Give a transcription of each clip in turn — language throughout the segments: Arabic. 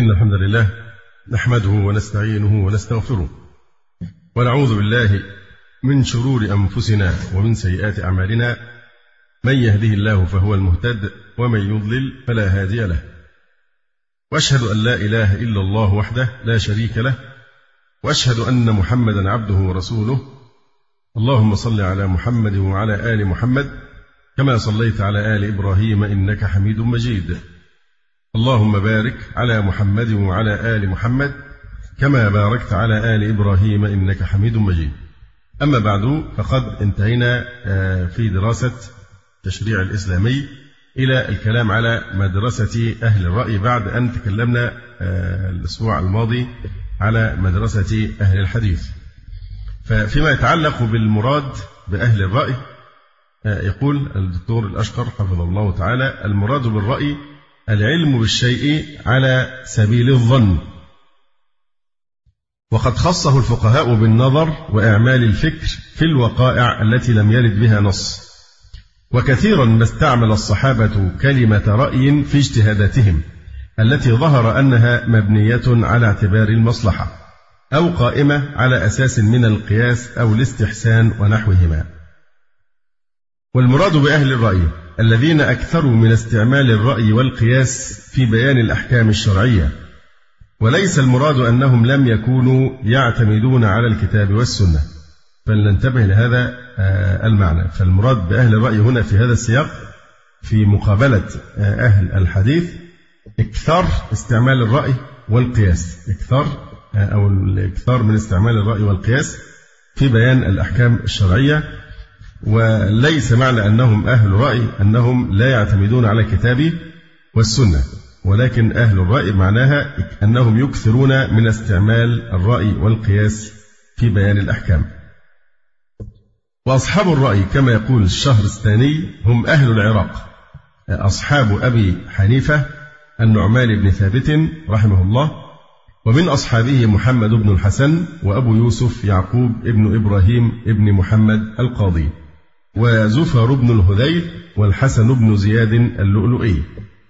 إن الحمد لله نحمده ونستعينه ونستغفره ونعوذ بالله من شرور أنفسنا ومن سيئات أعمالنا. من يهده الله فهو المهتد ومن يضلل فلا هادي له. وأشهد أن لا إله إلا الله وحده لا شريك له، وأشهد أن محمدا عبده ورسوله. اللهم صل على محمد وعلى آل محمد كما صليت على آل إبراهيم إنك حميد مجيد. اللهم بارك على محمد وعلى آل محمد كما باركت على آل إبراهيم إنك حميد مجيد. أما بعد، فقد انتهينا في دراسة التشريع الإسلامي إلى الكلام على مدرسة أهل الرأي، بعد أن تكلمنا الأسبوع الماضي على مدرسة أهل الحديث. فيما يتعلق بالمراد بأهل الرأي، يقول الدكتور الأشقر حفظه الله تعالى: المراد بالرأي العلم بالشيء على سبيل الظن، وقد خصه الفقهاء بالنظر وإعمال الفكر في الوقائع التي لم يرد بها نص. وكثيرا ما استعمل الصحابة كلمة رأي في اجتهاداتهم التي ظهر أنها مبنية على اعتبار المصلحة أو قائمة على أساس من القياس أو الاستحسان ونحوهما. والمراد بأهل الرأي الذين أكثروا من استعمال الرأي والقياس في بيان الأحكام الشرعية، وليس المراد أنهم لم يكونوا يعتمدون على الكتاب والسنة، فلننتبه لهذا المعنى. فالمراد بأهل الرأي هنا في هذا السياق في مقابلة أهل الحديث إكثار استعمال الرأي والقياس، الإكثار من استعمال الرأي والقياس في بيان الأحكام الشرعية. وليس معنى أنهم أهل رأي أنهم لا يعتمدون على الكتاب والسنة، ولكن أهل الرأي معناها أنهم يكثرون من استعمال الرأي والقياس في بيان الأحكام. وأصحاب الرأي كما يقول الشهرستاني هم أهل العراق، أصحاب أبي حنيفة النعمان بن ثابت رحمه الله، ومن أصحابه محمد بن الحسن وأبو يوسف يعقوب ابن إبراهيم ابن محمد القاضي، وزفر بن الهذيل، والحسن بن زياد اللؤلؤي.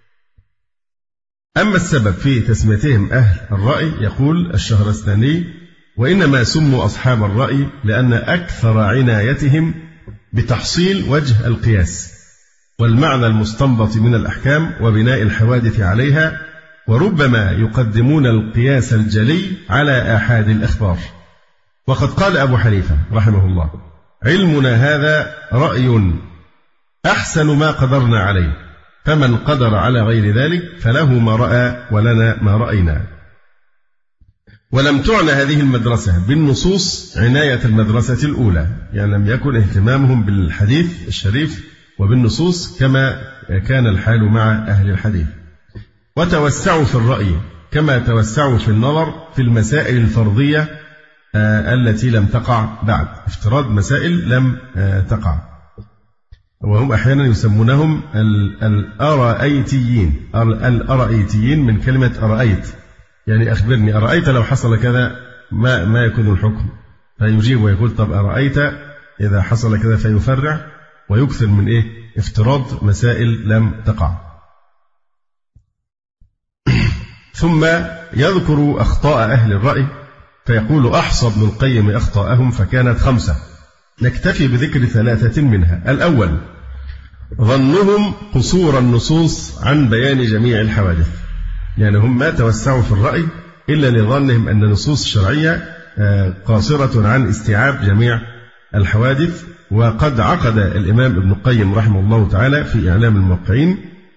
أما السبب في تسميتهم أهل الرأي، يقول الشهرستاني: وإنما سموا أصحاب الرأي لأن أكثر عنايتهم بتحصيل وجه القياس والمعنى المستنبط من الأحكام وبناء الحوادث عليها، وربما يقدمون القياس الجلي على آحاد الأخبار. وقد قال أبو حنيفة رحمه الله: علمنا هذا رأي أحسن ما قدرنا عليه، فمن قدر على غير ذلك فله ما رأى ولنا ما رأينا. ولم تعنى هذه المدرسة بالنصوص عناية المدرسة الأولى، يعني لم يكن اهتمامهم بالحديث الشريف وبالنصوص كما كان الحال مع أهل الحديث. وتوسعوا في الرأي كما توسعوا في النظر في المسائل الفرضية التي لم تقع بعد، افتراض مسائل لم تقع. وهم أحيانا يسمونهم الأرأيتيين من كلمة أرأيت، يعني أخبرني أرأيت لو حصل كذا ما يكون الحكم، فيجيب ويقول: طب أرأيت إذا حصل كذا، فيفرع ويكثر من افتراض مسائل لم تقع. ثم يذكر أخطاء أهل الرأي، فيقول: أحصى ابن القيم أخطاءهم فكانت 5، نكتفي بذكر 3 منها. الأول: ظنهم قصور النصوص عن بيان جميع الحوادث، يعني هم ما توسعوا في الرأي إلا لظنهم أن النصوص الشرعية قاصرة عن استيعاب جميع الحوادث. وقد عقد الإمام ابن القيم رحمه الله تعالى في إعلام الموقعين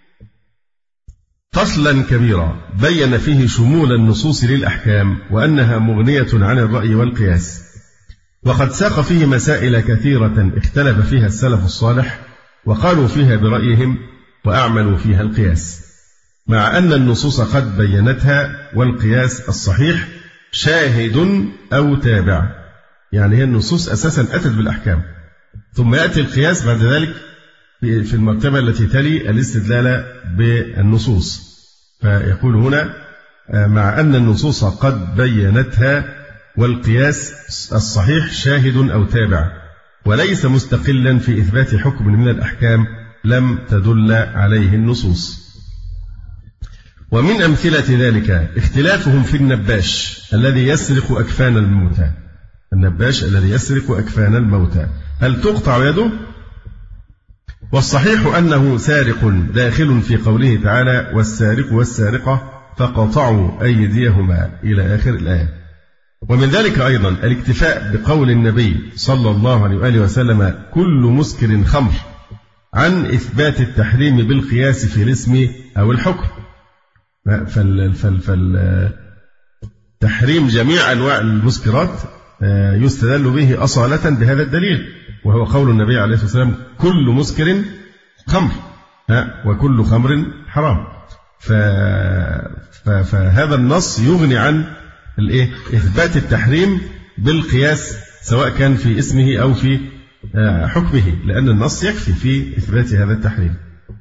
فصلا كبيرا بين فيه شمول النصوص للأحكام وأنها مغنية عن الرأي والقياس، وقد ساق فيه مسائل كثيرة اختلف فيها السلف الصالح وقالوا فيها برأيهم وأعملوا فيها القياس، مع أن النصوص قد بينتها، والقياس الصحيح شاهد أو تابع، يعني هي النصوص أساسا أتت بالأحكام، ثم يأتي القياس بعد ذلك في المرتبة التي تلي الاستدلال بالنصوص. فيقول هنا: مع أن النصوص قد بينتها، والقياس الصحيح شاهد أو تابع، وليس مستقلا في إثبات حكم من الأحكام لم تدل عليه النصوص. ومن أمثلة ذلك اختلافهم في النباش الذي يسرق أكفان الموتى. النباش الذي يسرق أكفان الموتى هل تقطع يده؟ والصحيح أنه سارق داخل في قوله تعالى والسارق والسارقة فقطعوا أيديهما إلى آخر الآية. ومن ذلك أيضا الاكتفاء بقول النبي صلى الله عليه وآله وسلم كل مسكر خمر عن إثبات التحريم بالقياس في الاسم أو الحكم. تحريم جميع أنواع المسكرات يستدل به أصالة بهذا الدليل، وهو قول النبي عليه الصلاة والسلام كل مسكر خمر وكل خمر حرام. فهذا النص يغني عن إثبات التحريم بالقياس سواء كان في اسمه أو في حكمه، لأن النص يكفي في إثبات هذا التحريم.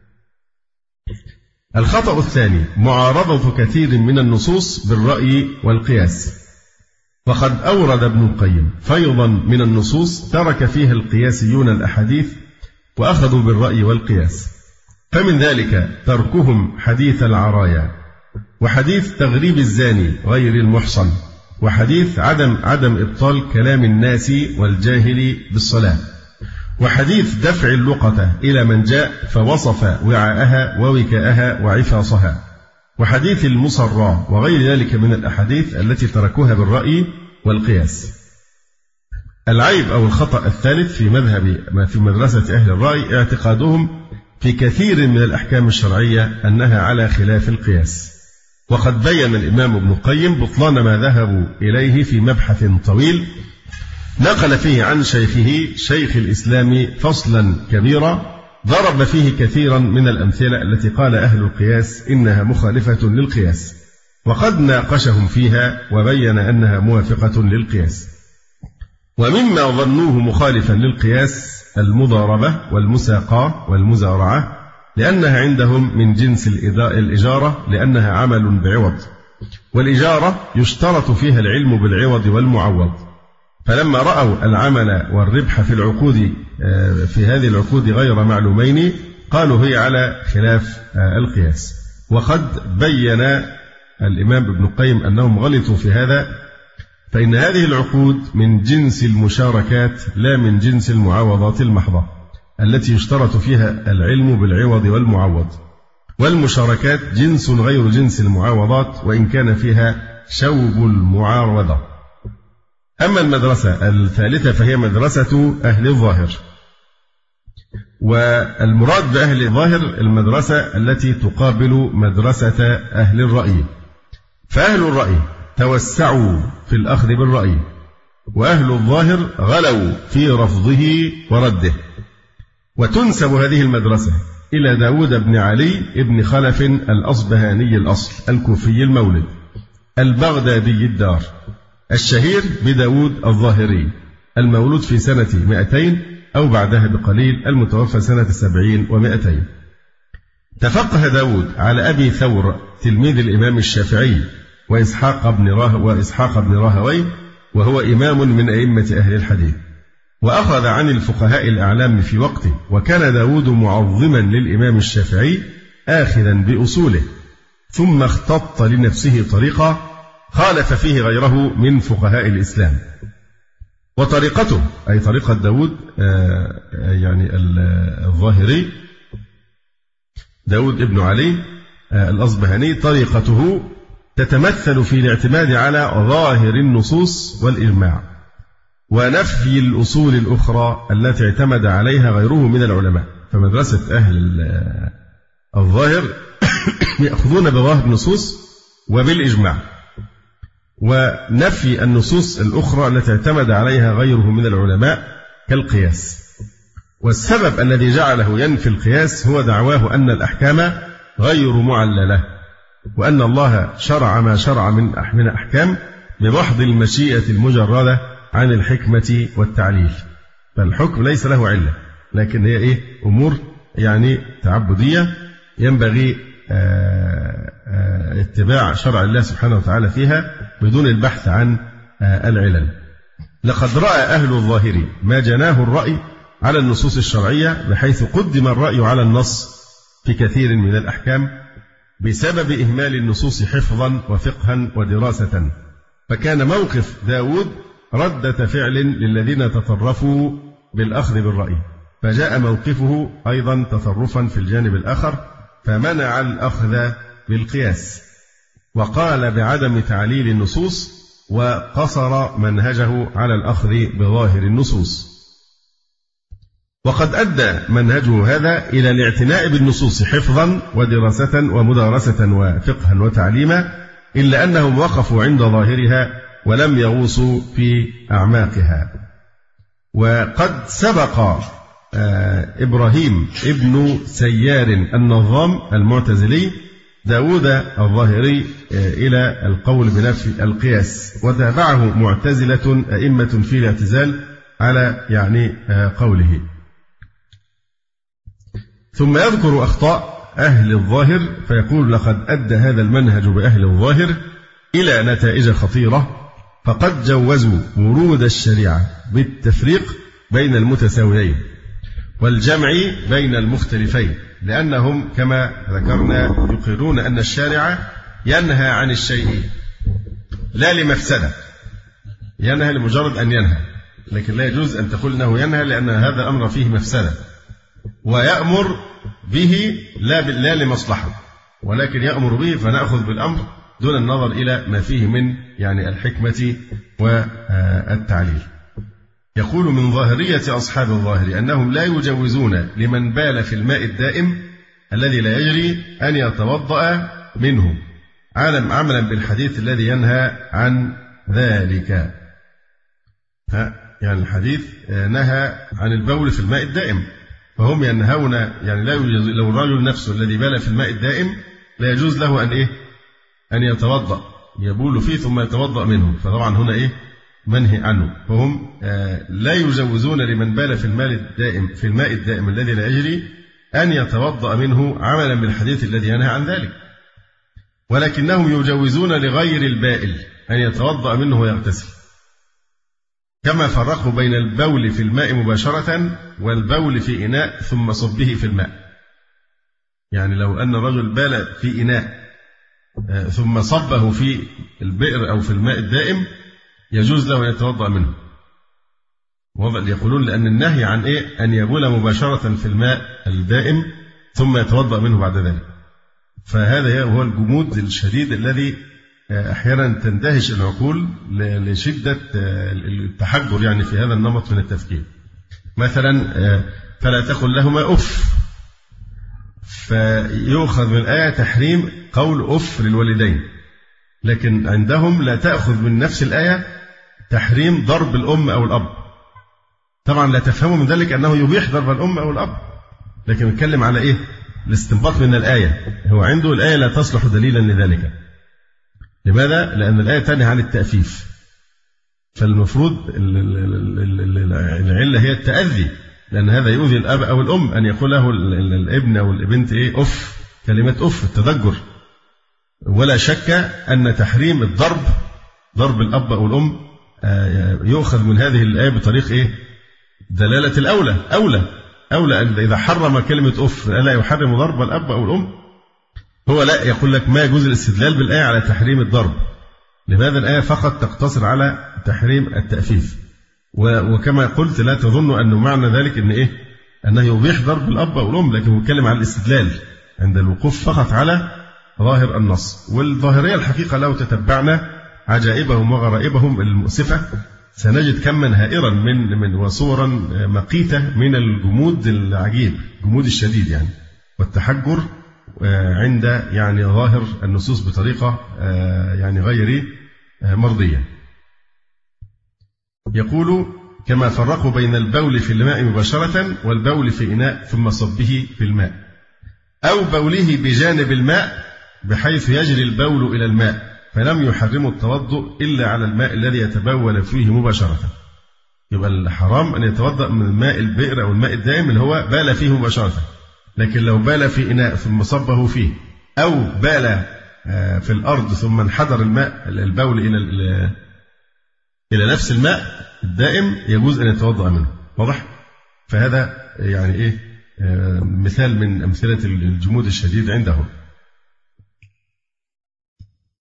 الخطأ الثاني معارضة كثير من النصوص بالرأي والقياس. وقد أورد ابن القيم فيضا من النصوص ترك فيها القياسيون الأحاديث وأخذوا بالرأي والقياس، فمن ذلك تركهم حديث العرايا، وحديث تغريب الزاني غير المحصن، وحديث عدم إبطال كلام الناس والجاهل بالصلاة، وحديث دفع اللقطة إلى من جاء فوصف وعاءها ووكاءها وعفاصها، وحديث المصرى، وغير ذلك من الأحاديث التي تركوها بالرأي والقياس. العيب أو الخطأ الثالث في مدرسة أهل الرأي اعتقادهم في كثير من الأحكام الشرعية أنها على خلاف القياس. وقد بين الإمام ابن القيم بطلان ما ذهبوا إليه في مبحث طويل نقل فيه عن شيخه شيخ الإسلام فصلا كبيرا ضرب فيه كثيرا من الأمثلة التي قال أهل القياس إنها مخالفة للقياس، وقد ناقشهم فيها وبين أنها موافقة للقياس. ومما ظنوه مخالفا للقياس المضاربة والمساقاة والمزارعة، لأنها عندهم من جنس الإجارة لأنها عمل بعوض، والإجارة يشترط فيها العلم بالعوض والمعوض، فلما رأوا العمل والربح في العقود في هذه العقود غير معلومين قالوا هي على خلاف القياس. وقد بين الإمام ابن القيم أنهم غلطوا في هذا، فإن هذه العقود من جنس المشاركات لا من جنس المعاوضات المحضة التي يشترط فيها العلم بالعوض والمعوض، والمشاركات جنس غير جنس المعاوضات وإن كان فيها شوب المعارضة. أما المدرسة الثالثة فهي مدرسة أهل الظاهر، والمراد بأهل الظاهر المدرسة التي تقابل مدرسة أهل الرأي. فأهل الرأي توسعوا في الأخذ بالرأي، وأهل الظاهر غلوا في رفضه ورده. وتنسب هذه المدرسة إلى داود بن علي بن خلف الأصبهاني الأصل الكوفي المولد البغدادي الدار الشهير بداود الظاهري، المولود في سنة 200 أو بعدها بقليل، المتوفى سنة 70 و200. تفقه داود على أبي ثور تلميذ الإمام الشافعي وإسحاق بن راهوي، وهو إمام من أئمة أهل الحديث، وأخذ عن الفقهاء الأعلام في وقته. وكان داود معظما للإمام الشافعي آخذا بأصوله، ثم اختط لنفسه طريقة خالف فيه غيره من فقهاء الإسلام. وطريقته أي طريقة داود يعني الظاهري داود ابن علي الأصبهاني، طريقته تتمثل في الاعتماد على ظاهر النصوص والإجماع ونفي الأصول الأخرى التي اعتمد عليها غيره من العلماء. فمدرسة أهل الظاهر يأخذون بظاهر النصوص وبالإجماع، ونفي النصوص الأخرى التي اعتمد عليها غيره من العلماء كالقياس. والسبب الذي جعله ينفي القياس هو دعواه أن الأحكام غير معللة، وأن الله شرع ما شرع من أحكام بمحض المشيئة المجردة عن الحكمة والتعليل. فالحكم ليس له علة، لكن هي أمور يعني تعبدية ينبغي اتباع شرع الله سبحانه وتعالى فيها بدون البحث عن العلل. لقد رأى أهل الظاهر ما جناه الرأي على النصوص الشرعية، بحيث قدم الرأي على النص في كثير من الأحكام بسبب إهمال النصوص حفظا وفقها ودراسة، فكان موقف داود ردة فعل للذين تطرفوا بالأخذ بالرأي، فجاء موقفه أيضا تطرفا في الجانب الآخر فمنع الأخذ بالقياس، وقال بعدم تعليل النصوص، وقصر منهجه على الأخذ بظاهر النصوص. وقد أدى منهجه هذا إلى الاعتناء بالنصوص حفظا ودراسة ومدارسة وفقها وتعليما، إلا أنهم وقفوا عند ظاهرها ولم يغوصوا في أعماقها. وقد سبق إبراهيم ابن سيار النظام المعتزلي داود الظاهري إلى القول بنفي القياس، وتابعه معتزلة أئمة في الاعتزال على قوله. ثم يذكر أخطاء أهل الظاهر فيقول: لقد أدى هذا المنهج بأهل الظاهر إلى نتائج خطيرة، فقد جوزوا ورود الشريعة بالتفريق بين المتساويين والجمع بين المختلفين، لأنهم كما ذكرنا يقرون أن الشارع ينهى عن الشيء لا لمفسدة، ينهى لمجرد أن ينهى، لكن لا يجوز أن تقول أنه ينهى لأن هذا الأمر فيه مفسدة، ويأمر به لا لمصلحة، ولكن يأمر به فنأخذ بالأمر دون النظر إلى ما فيه من الحكمة والتعليل. يقول: من ظاهرية أصحاب الظاهر أنهم لا يجوزون لمن بال في الماء الدائم الذي لا يجري أن يتوضأ منه عملا بالحديث الذي ينهى عن ذلك. الحديث نهى عن البول في الماء الدائم، فهم ينهون لا يجوز لو الرجل نفسه الذي بال في الماء الدائم لا يجوز له أن يتوضأ، يبول فيه ثم يتوضأ منه، فطبعا هنا منهي عنه. فهم لا يجوزون لمن بال في الماء الدائم الذي لا يجري أن يتوضأ منه عملا بالحديث الذي ينهى عن ذلك، ولكنهم يجوزون لغير البائل أن يتوضأ منه ويغتسل، كما فرقوا بين البول في الماء مباشرة والبول في إناء ثم صبه في الماء. لو أن رجل بال في إناء ثم صبه في البئر أو في الماء الدائم يجوز له أن يتوضأ منه. يقولون لأن النهي عن أن يبول مباشرة في الماء الدائم ثم يتوضأ منه بعد ذلك. فهذا هو الجمود الشديد الذي أحيانا تندهش العقول لشدة التحجر في هذا النمط من التفكير. مثلا: فلا تقل لهما أف، فيؤخذ من الآية تحريم قول أف للوالدين، لكن عندهم لا تأخذ من نفس الآية تحريم ضرب الأم أو الأب. طبعا لا تفهموا من ذلك أنه يبيح ضرب الأم أو الأب، لكن نتكلم على الاستنباط من الآية. هو عنده الآية لا تصلح دليلا لذلك. لماذا؟ لأن الآية تنهى عن التأفيف، فالمفروض العلة هي التأذي، لأن هذا يؤذي الأب أو الأم أن يقول له الابن أو البنت أف، كلمة أف التضجر. ولا شك أن تحريم ضرب الأب أو الأم يؤخذ من هذه الآية بطريق دلالة أولى إذا حرم كلمة أف ألا يحرم ضرب الأب أو الأم؟ هو لا، يقول لك ما يجوز الاستدلال بالآية على تحريم الضرب. لماذا الآية فقط تقتصر على تحريم التأفيف؟ وكما قلت لا تظن أنه معنى ذلك أنه يبيح ضرب الأب أو الأم، لكن يتكلم عن الاستدلال عند الوقوف فقط على ظاهر النص. والظاهرية الحقيقة لو تتبعنا عجائبهم وغرائبهم المؤسفة سنجد كما هائرا من وصورا مقيتة من الجمود العجيب، الجمود الشديد والتحجر عند ظاهر النصوص بطريقة غير مرضية. يقول: كما فرقوا بين البول في الماء مباشرة والبول في إناء ثم صبه في الماء، أو بوله بجانب الماء بحيث يجري البول إلى الماء، فلم يحرموا التوضؤ إلا على الماء الذي يتبول فيه مباشرة. يبقى الحرام أن يتوضأ من الماء البئر أو الماء الدائم اللي هو بال فيه مباشرة، لكن لو بال في إناء ثم صبه فيه، أو بال في الأرض ثم انحدر البول إلى نفس الماء الدائم يجوز أن يتوضأ منه. واضح؟ فهذا مثال من أمثلة الجمود الشديد عندهم.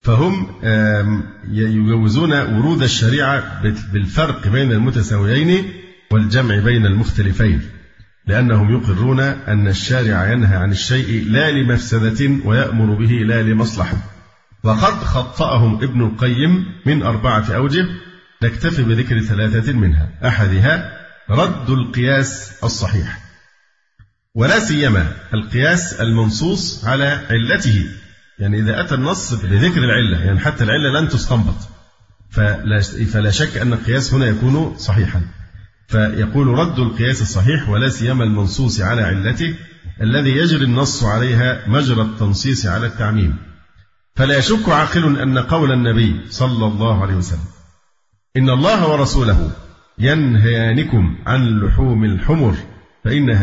فهم يجوزون ورود الشريعة بالفرق بين المتساويين والجمع بين المختلفين، لأنهم يقرون أن الشارع ينهى عن الشيء لا لمفسدة ويأمر به لا لمصلحة. وقد خطأهم ابن القيم من 4 أوجه، نكتفي بذكر 3 منها. أحدها رد القياس الصحيح، ولا سيما القياس المنصوص على علته. يعني إذا أتى النص بذكر العلة، يعني حتى العلة لن تستنبط، فلا شك أن القياس هنا يكون صحيحا. فيقول رد القياس الصحيح ولا سيما المنصوص على علته الذي يجري النص عليها مجرى التنصيص على التعميم. فلا يشك عاقل أن قول النبي صلى الله عليه وسلم إن الله ورسوله ينهيانكم عن لحوم الحمر فإنها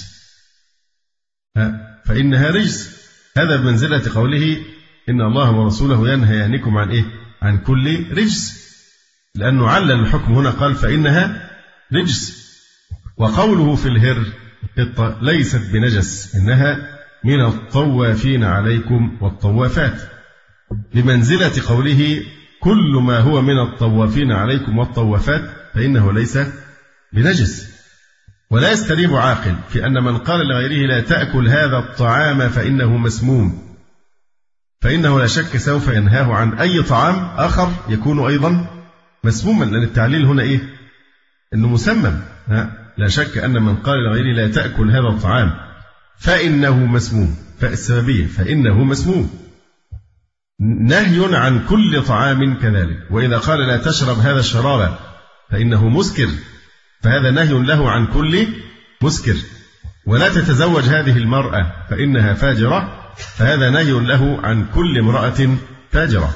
رجس، هذا بمنزلة قوله إن الله ورسوله ينهيانكم عن إيه؟ عن كل رجس، لأنه علل الحكم هنا قال فإنها رجس. وقوله في الهر قطة ليست بنجس إنها من الطوافين عليكم والطوافات، بمنزلة قوله كل ما هو من الطوافين عليكم والطوافات فإنه ليس بنجس. ولا يستريب عاقل في أن من قال لغيره لا تأكل هذا الطعام فإنه مسموم، فإنه لا شك سوف ينهاه عن أي طعام آخر يكون أيضا مسموما، لأن التعليل هنا إيه؟ إنه مسمم. لا شك أن من قال لغيره لا تأكل هذا الطعام فإنه مسموم، فالسببية فإنه مسموم، نهي عن كل طعام كذلك. وإذا قال لا تشرب هذا الشراب فإنه مسكر، فهذا نهي له عن كل مسكر. ولا تتزوج هذه المرأة فإنها فاجرة، فهذا نهي له عن كل امرأة فاجرة.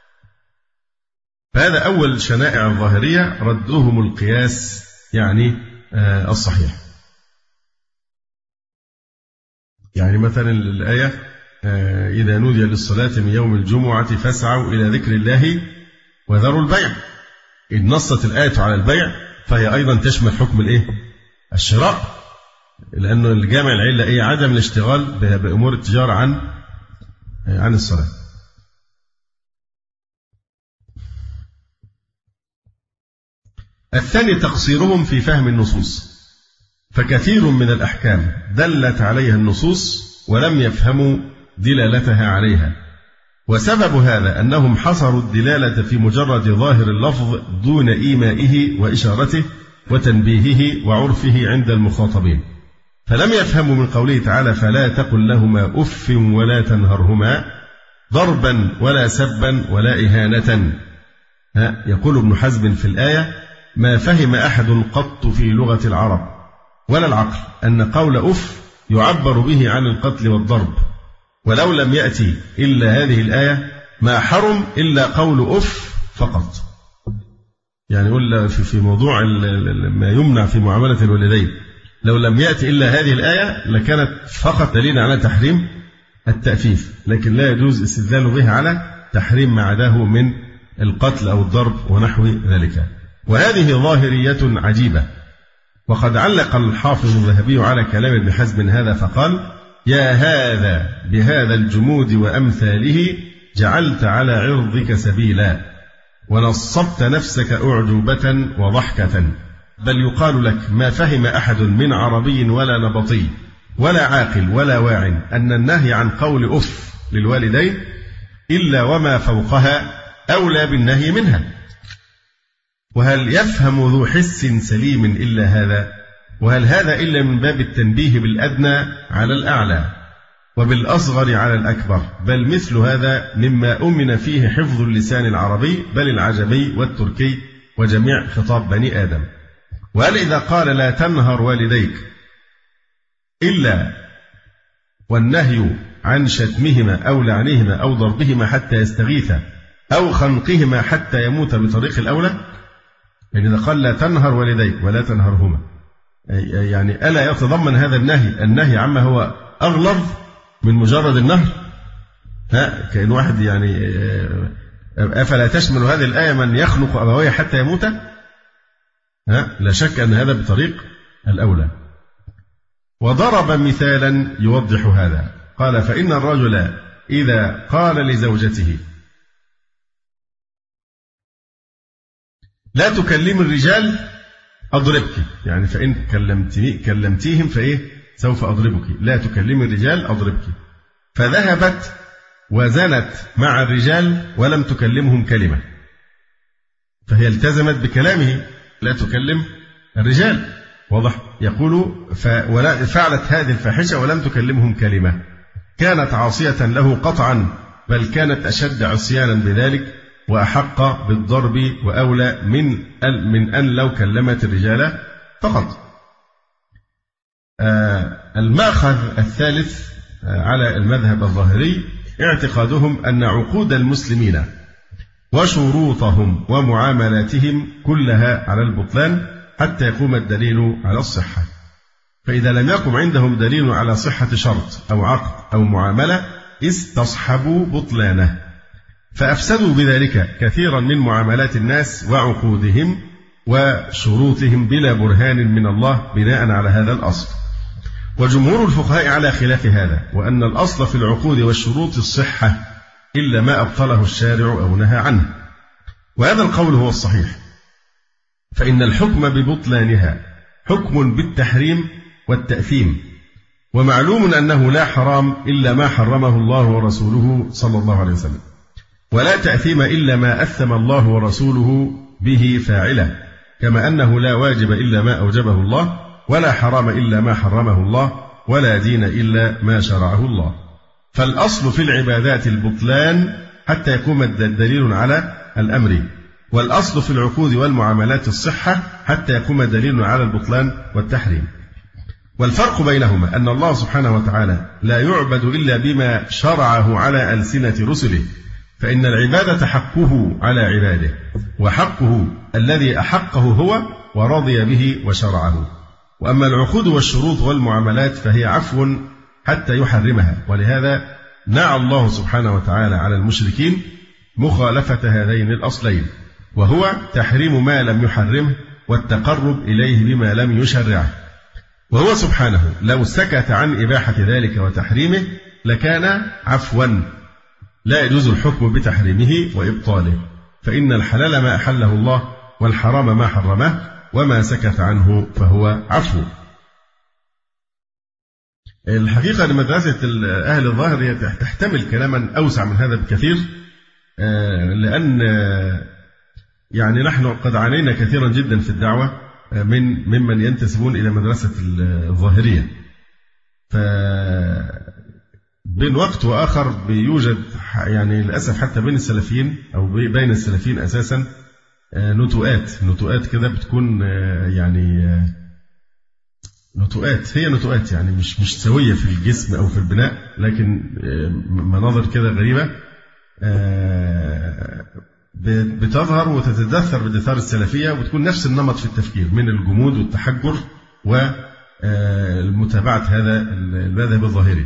فهذا أول شنائع الظاهرية ردهم القياس يعني الصحيح. يعني مثلا الآية إذا نودي للصلاة من يوم الجمعة فاسعوا إلى ذكر الله وذروا البيع، إذ نصت الآية على البيع فهي أيضا تشمل حكم الإيه؟ الشراء، لأنه الجامع العلة إيه؟ عدم الاشتغال بأمور التجارة عن الصلاة. الثاني تقصيرهم في فهم النصوص، فكثير من الأحكام دلت عليها النصوص ولم يفهموا دلالتها عليها، وسبب هذا أنهم حصروا الدلالة في مجرد ظاهر اللفظ دون إيمائه وإشارته وتنبيهه وعرفه عند المخاطبين، فلم يفهموا من قوله تعالى فلا تقل لهما أف ولا تنهرهما ضربا ولا سبا ولا إهانة. يقول ابن حزم في الآية ما فهم أحد قط في لغة العرب ولا العقل أن قول أف يعبر به عن القتل والضرب، ولو لم يأتي إلا هذه الآية ما حرم إلا قول أف فقط. يعني يقول في موضوع ما يمنع في معاملة الوالدين لو لم يأتي إلا هذه الآية لكانت فقط دليل على تحريم التأفيف، لكن لا يجوز استدلال به على تحريم ما عداه من القتل أو الضرب ونحو ذلك. وهذه ظاهرية عجيبة. وقد علق الحافظ الذهبي على كلام ابن حزم هذا فقال يا هذا بهذا الجمود وأمثاله جعلت على عرضك سبيلا ونصبت نفسك أعجوبة وضحكة، بل يقال لك ما فهم أحد من عربي ولا نبطي ولا عاقل ولا واع أن النهي عن قول أف للوالدين إلا وما فوقها أولى بالنهي منها. وهل يفهم ذو حس سليم إلا هذا؟ وهل هذا إلا من باب التنبيه بالأدنى على الأعلى وبالأصغر على الأكبر؟ بل مثل هذا مما أمن فيه حفظ اللسان العربي بل العجمي والتركي وجميع خطاب بني آدم. وهل إذا قال لا تنهر والديك إلا والنهي عن شتمهما أو لعنهما أو ضربهما حتى يستغيثا أو خنقهما حتى يموت بطريق الأولى؟ يعني إذا قال لا تنهر والديك ولا تنهرهما، يعني ألا يتضمن هذا النهي عما هو أغلظ من مجرد النهر؟ كأن واحد يعني أفلا تشمل هذه الآية من يخنق أبويه حتى يموت؟ لا شك أن هذا بطريق الأولى. وضرب مثالا يوضح هذا، قال فإن الرجل إذا قال لزوجته لا تكلم الرجال أضربك، يعني فإن كلمتيهم فإيه سوف أضربك، لا تكلم الرجال أضربك. فذهبت وزنت مع الرجال ولم تكلمهم كلمة، فهي التزمت بكلامه لا تكلم الرجال، واضح؟ يقول فعلت هذه الفاحشة ولم تكلمهم كلمة، كانت عاصية له قطعا، بل كانت أشد عصيانا بذلك وأحق بالضرب وأولى من أن لو كلمت الرجال فقط. المأخذ الثالث على المذهب الظاهري اعتقادهم أن عقود المسلمين وشروطهم ومعاملاتهم كلها على البطلان حتى يقوم الدليل على الصحة، فإذا لم يقم عندهم دليل على صحة شرط أو عقد أو معاملة استصحبوا بطلانه، فأفسدوا بذلك كثيرا من معاملات الناس وعقودهم وشروطهم بلا برهان من الله بناء على هذا الأصل. وجمهور الفقهاء على خلاف هذا، وأن الأصل في العقود والشروط الصحة إلا ما أبطله الشارع أو نهى عنه، وهذا القول هو الصحيح، فإن الحكم ببطلانها حكم بالتحريم والتأثيم، ومعلوم أنه لا حرام إلا ما حرمه الله ورسوله صلى الله عليه وسلم، ولا تأثيم إلا ما أثم الله ورسوله به فاعله، كما أنه لا واجب إلا ما أوجبه الله، ولا حرام إلا ما حرمه الله، ولا دين إلا ما شرعه الله. فالأصل في العبادات البطلان حتى يقوم الدليل على الأمر، والأصل في العقود والمعاملات الصحة حتى يقوم الدليل على البطلان والتحريم. والفرق بينهما أن الله سبحانه وتعالى لا يعبد إلا بما شرعه على ألسنة رسله، فإن العبادة حقه على عباده، وحقه الذي أحقه هو ورضي به وشرعه. وأما العقود والشروط والمعاملات فهي عفو حتى يحرمها، ولهذا نعى الله سبحانه وتعالى على المشركين مخالفة هذين الأصلين، وهو تحريم ما لم يحرمه والتقرب إليه بما لم يشرعه. وهو سبحانه لو سكت عن إباحة ذلك وتحريمه لكان عفوا، لا يجوز الحكم بتحريمه وإبطاله، فإن الحلال ما أحله الله والحرام ما حرمه، وما سكت عنه فهو عفو. الحقيقة لمدرسة أهل الظاهر هي تحتمل كلاما أوسع من هذا بكثير، لأن يعني نحن قد عانينا كثيرا جدا في الدعوة ممن ينتسبون إلى مدرسة الظاهرية، بين وقت وآخر بيوجد يعني للأسف حتى بين السلفيين أو بين السلفيين أساسا نتوءات كده بتكون يعني نتوءات يعني مش سوية في الجسم أو في البناء، لكن مناظر كده غريبة بتظهر وتتدثر بدثار السلفية، وتكون نفس النمط في التفكير من الجمود والتحجر ومتابعة هذا المذهب الظاهري.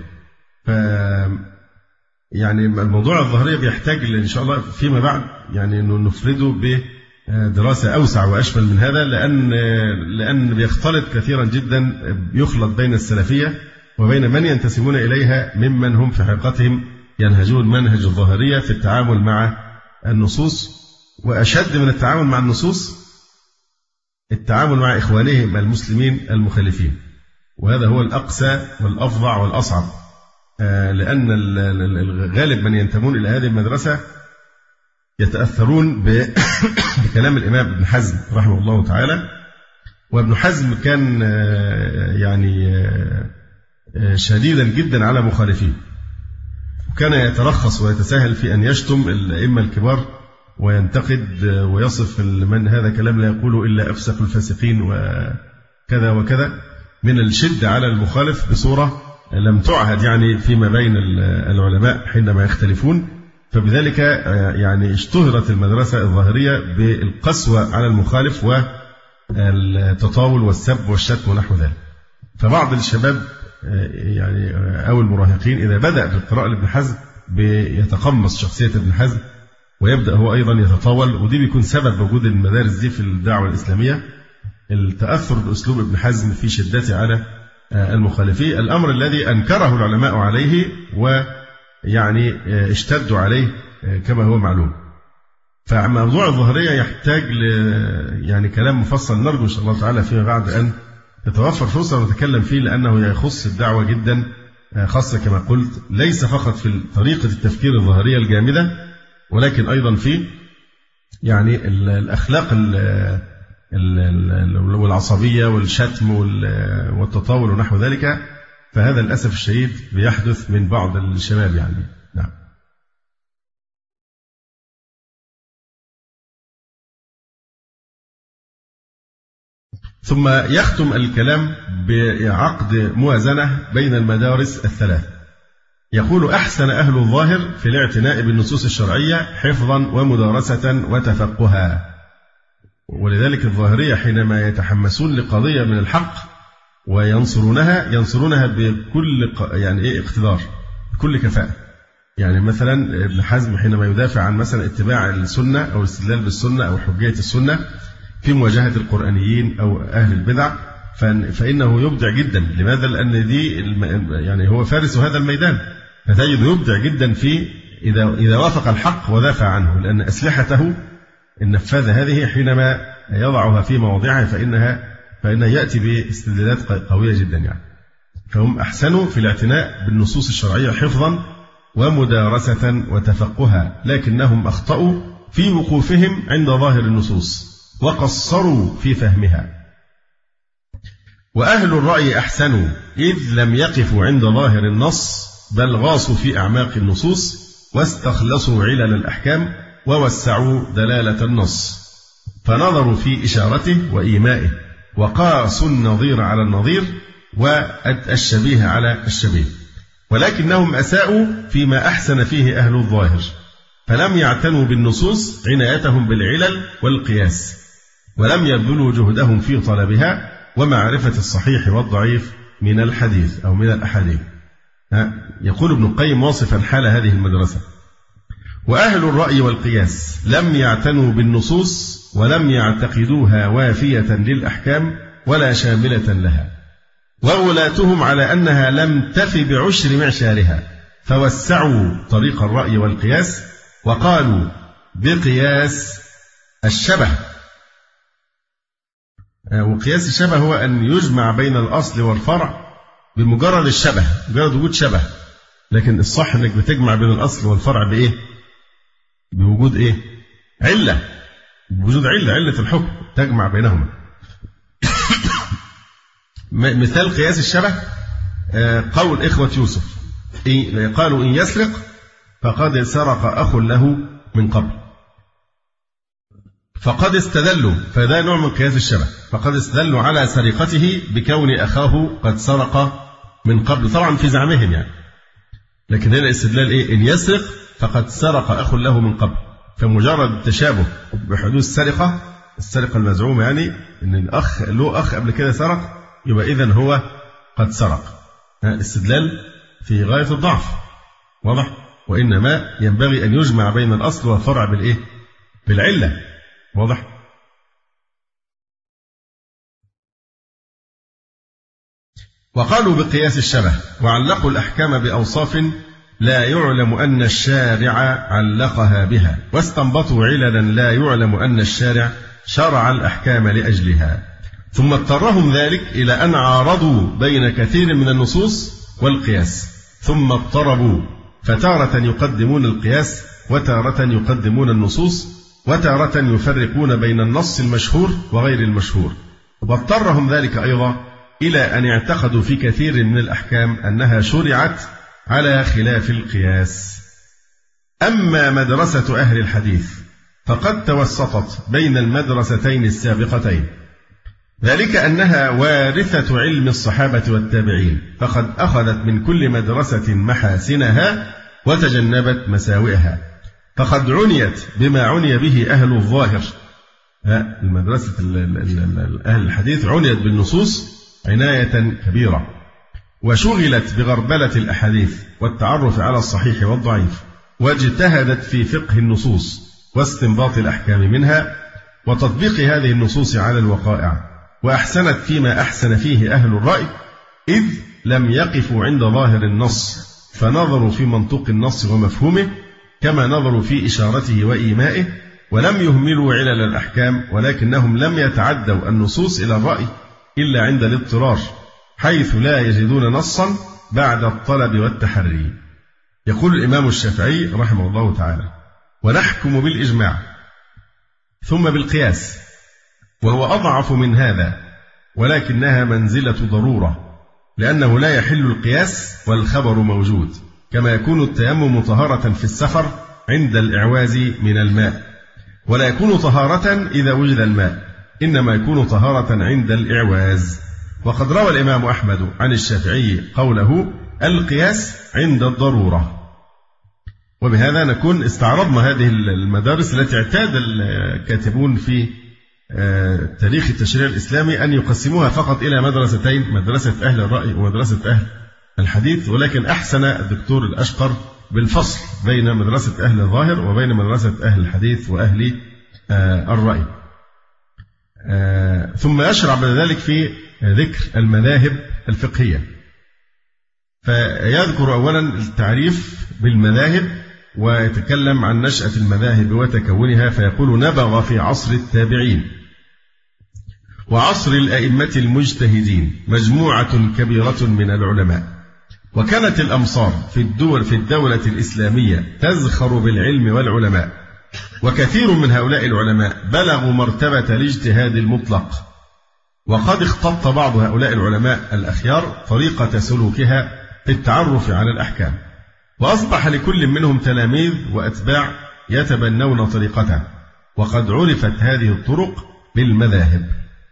يعني الموضوع الظاهرية بيحتاج إن شاء الله فيما بعد يعني إنه نفرده بدراسة أوسع وأشمل من هذا، لأن بيختلط كثيرا جدا، يخلط بين السلفية وبين من ينتسبون إليها ممن هم في حقيقتهم ينهجون منهج الظاهرية في التعامل مع النصوص، وأشد من التعامل مع النصوص التعامل مع إخوانهم المسلمين المخالفين، وهذا هو الأقسى والأفظع والأصعب، لأن الغالب من ينتمون إلى هذه المدرسة يتأثرون بكلام الإمام ابن حزم رحمه الله تعالى. وابن حزم كان يعني شديدا جدا على مخالفين، وكان يترخص ويتساهل في أن يشتم الأئمة الكبار وينتقد ويصف من هذا كلام لا يقوله إلا أفسق الفاسقين وكذا وكذا، من الشدة على المخالف بصورة لم تعهد يعني فيما بين العلماء حينما يختلفون. فبذلك يعني اشتهرت المدرسة الظاهرية بالقسوة على المخالف والتطاول والسب والشتم ونحو ذلك. فبعض الشباب يعني أو المراهقين إذا بدأ بالقراءة لابن حزم بيتقمص شخصية ابن حزم ويبدأ هو أيضا يتطاول، ودي بيكون سبب وجود المدارس دي في الدعوة الإسلامية، التأثر بأسلوب ابن حزم في شدته على المخالفين، الأمر الذي أنكره العلماء عليه ويعني اشتدوا عليه كما هو معلوم. فموضوع الظاهرية يحتاج يعني كلام مفصل، نرجو إن شاء الله تعالى فيما بعد أن تتوفر فرصة نتكلم فيه، لأنه يخص الدعوة جدا، خاصة كما قلت ليس فقط في طريقة التفكير الظاهرية الجامدة، ولكن أيضا في يعني الأخلاق والعصبية والشتم والتطاول ونحو ذلك. فهذا للأسف الشديد بيحدث من بعض الشباب يعني. نعم. ثم يختم الكلام بعقد موازنة بين المدارس الثلاث. يقول: أحسن أهل الظاهر في الاعتناء بالنصوص الشرعية حفظا ومدارسة وتفقها. ولذلك الظاهرية حينما يتحمسون لقضية من الحق وينصرونها بكل يعني اقتدار، بكل كفاءة. يعني مثلا ابن حزم حينما يدافع عن مثلا اتباع السنة أو الاستدلال بالسنة أو حجية السنة في مواجهة القرآنيين أو أهل البدع، فإنه يبدع جدا. لماذا؟ لأن دي يعني هو فارس هذا الميدان، فتجد يبدع جدا في إذا وافق الحق ودافع عنه، لأن أسلحته النفاذة هذه حينما يضعها في مواضعها فإنه يأتي باستدلالات قوية جدا يعني. فهم أحسنوا في الاعتناء بالنصوص الشرعية حفظا ومدارسة وتفقها، لكنهم أخطأوا في وقوفهم عند ظاهر النصوص وقصروا في فهمها. وأهل الرأي أحسنوا إذ لم يقفوا عند ظاهر النص، بل غاصوا في أعماق النصوص واستخلصوا علل الأحكام ووسعوا دلالة النص، فنظروا في إشارته وإيمائه، وقاسوا النظير على النظير والشبيه على الشبيه. ولكنهم أساءوا فيما أحسن فيه أهل الظاهر، فلم يعتنوا بالنصوص عنايتهم بالعلل والقياس، ولم يبذلوا جهدهم في طلبها ومعرفة الصحيح والضعيف من الحديث أو من الأحاديث. يقول ابن القيم واصفا حال هذه المدرسة: وأهل الرأي والقياس لم يعتنوا بالنصوص ولم يعتقدوها وافية للأحكام ولا شاملة لها، وغلاتهم على أنها لم تف بعشر معشارها، فوسعوا طريق الرأي والقياس وقالوا بقياس الشبه. وقياس الشبه هو أن يجمع بين الأصل والفرع بمجرد الشبه، مجرد وجود شبه. لكن الصح أنك بتجمع بين الأصل والفرع بإيه؟ بوجود إيه؟ علة، بوجود علة الحكم تجمع بينهما. مثال قياس الشبه قول إخوة يوسف، قالوا إن يسرق فقد سرق أخ له من قبل، فقد استدلوا، فده نوع من قياس الشبه، فقد استدلوا على سرقته بكون أخاه قد سرق من قبل، طبعا في زعمهم يعني. لكن هنا الاستدلال إيه؟ إن يسرق فقد سرق أخ له من قبل، فمجرد التشابه بحدوث السرقة المزعومة، يعني إن الأخ له أخ قبل كده سرق، يبقى إذن هو قد سرق. استدلال في غاية الضعف، واضح؟ وإنما ينبغي أن يجمع بين الأصل والفرع بالإيه؟ بالعلة، واضح؟ وقالوا بقياس الشبه، وعلقوا الأحكام بأوصاف لا يعلم أن الشارع علقها بها، واستنبطوا عللا لا يعلم أن الشارع شرع الأحكام لأجلها، ثم اضطرهم ذلك إلى أن عارضوا بين كثير من النصوص والقياس، ثم اضطربوا، فتارة يقدمون القياس وتارة يقدمون النصوص، وتارة يفرقون بين النص المشهور وغير المشهور. واضطرهم ذلك أيضا إلى أن اعتقدوا في كثير من الأحكام أنها شرعت على خلاف القياس. أما مدرسة أهل الحديث فقد توسطت بين المدرستين السابقتين، ذلك أنها وارثة علم الصحابة والتابعين، فقد أخذت من كل مدرسة محاسنها وتجنبت مساوئها، فقد عنيت بما عني به أهل الظاهر. المدرسة أهل الحديث عنيت بالنصوص عناية كبيرة، وشغلت بغربلة الأحاديث والتعرف على الصحيح والضعيف، واجتهدت في فقه النصوص واستنباط الأحكام منها وتطبيق هذه النصوص على الوقائع، وأحسنت فيما أحسن فيه أهل الرأي، إذ لم يقفوا عند ظاهر النص، فنظروا في منطوق النص ومفهومه، كما نظروا في إشارته وإيمائه، ولم يهملوا علل الأحكام، ولكنهم لم يتعدوا النصوص إلى الرأي إلا عند الاضطرار، حيث لا يجدون نصا بعد الطلب والتحري. يقول الإمام الشافعي رحمه الله تعالى: ونحكم بالإجماع ثم بالقياس، وهو أضعف من هذا، ولكنها منزلة ضرورة، لأنه لا يحل القياس والخبر موجود، كما يكون التيمم طهارة في السفر عند الإعواز من الماء، ولا يكون طهارة إذا وجد الماء، إنما يكون طهارة عند الإعواز. وقد روى الإمام أحمد عن الشافعي قوله: القياس عند الضرورة. وبهذا نكون استعرضنا هذه المدارس التي اعتاد الكاتبون في تاريخ التشريع الإسلامي أن يقسموها فقط إلى مدرستين: مدرسة أهل الرأي ومدرسة أهل الحديث. ولكن أحسن الدكتور الأشقر بالفصل بين مدرسة أهل الظاهر وبين مدرسة أهل الحديث وأهل الرأي. ثم يشرع بعد ذلك في ذكر المذاهب الفقهية، فيذكر أولا التعريف بالمذاهب ويتكلم عن نشأة المذاهب وتكونها، فيقول: نبغ في عصر التابعين وعصر الأئمة المجتهدين مجموعة كبيرة من العلماء، وكانت الأمصار في الدولة الإسلامية تزخر بالعلم والعلماء، وكثير من هؤلاء العلماء بلغوا مرتبة الاجتهاد المطلق، وقد اختط بعض هؤلاء العلماء الأخيار طريقة سلوكها في التعرف على الأحكام، وأصبح لكل منهم تلاميذ وأتباع يتبنون طريقته، وقد عرفت هذه الطرق بالمذاهب.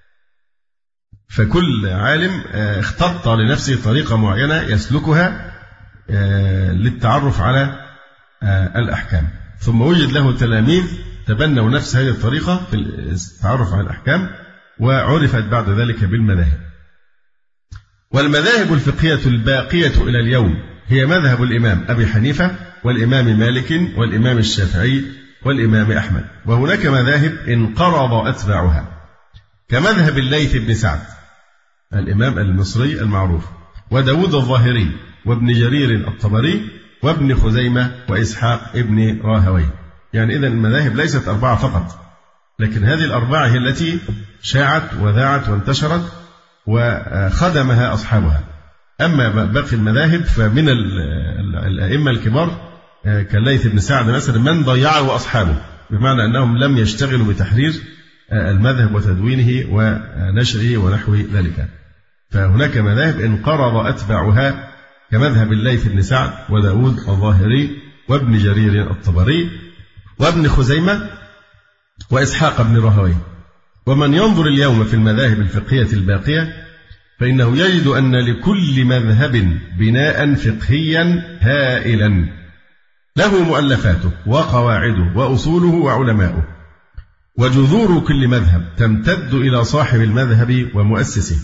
فكل عالم اختط لنفسه طريقة معينة يسلكها للتعرف على الأحكام، ثم وجد له تلاميذ تبنوا نفس هذه الطريقة في التعرف على الأحكام، وعرفت بعد ذلك بالمذاهب. والمذاهب الفقهية الباقية إلى اليوم هي مذهب الإمام أبي حنيفة والإمام مالك والإمام الشافعي والإمام أحمد، وهناك مذاهب انقرض أتباعها كمذهب الليث بن سعد الإمام المصري المعروف، وداود الظاهري، وابن جرير الطبري، وابن خزيمة، وإسحاق ابن راهويه. يعني إذن المذاهب ليست أربعة فقط، لكن هذه الأربعة هي التي شاعت وذاعت وانتشرت وخدمها أصحابها. أما باقي المذاهب فمن الأئمة الكبار كالليث بن سعد مثلا من ضيعه أصحابه، بمعنى أنهم لم يشتغلوا بتحرير المذهب وتدوينه ونشره ونحو ذلك. فهناك مذاهب انقرض أتباعها كمذهب الليث بن سعد وداود الظاهري وابن جرير الطبري وابن خزيمة وإسحاق بن راهويه. ومن ينظر اليوم في المذاهب الفقهية الباقية فإنه يجد أن لكل مذهب بناء فقهيا هائلا له مؤلفاته وقواعده وأصوله وعلماؤه، وجذور كل مذهب تمتد إلى صاحب المذهب ومؤسسه.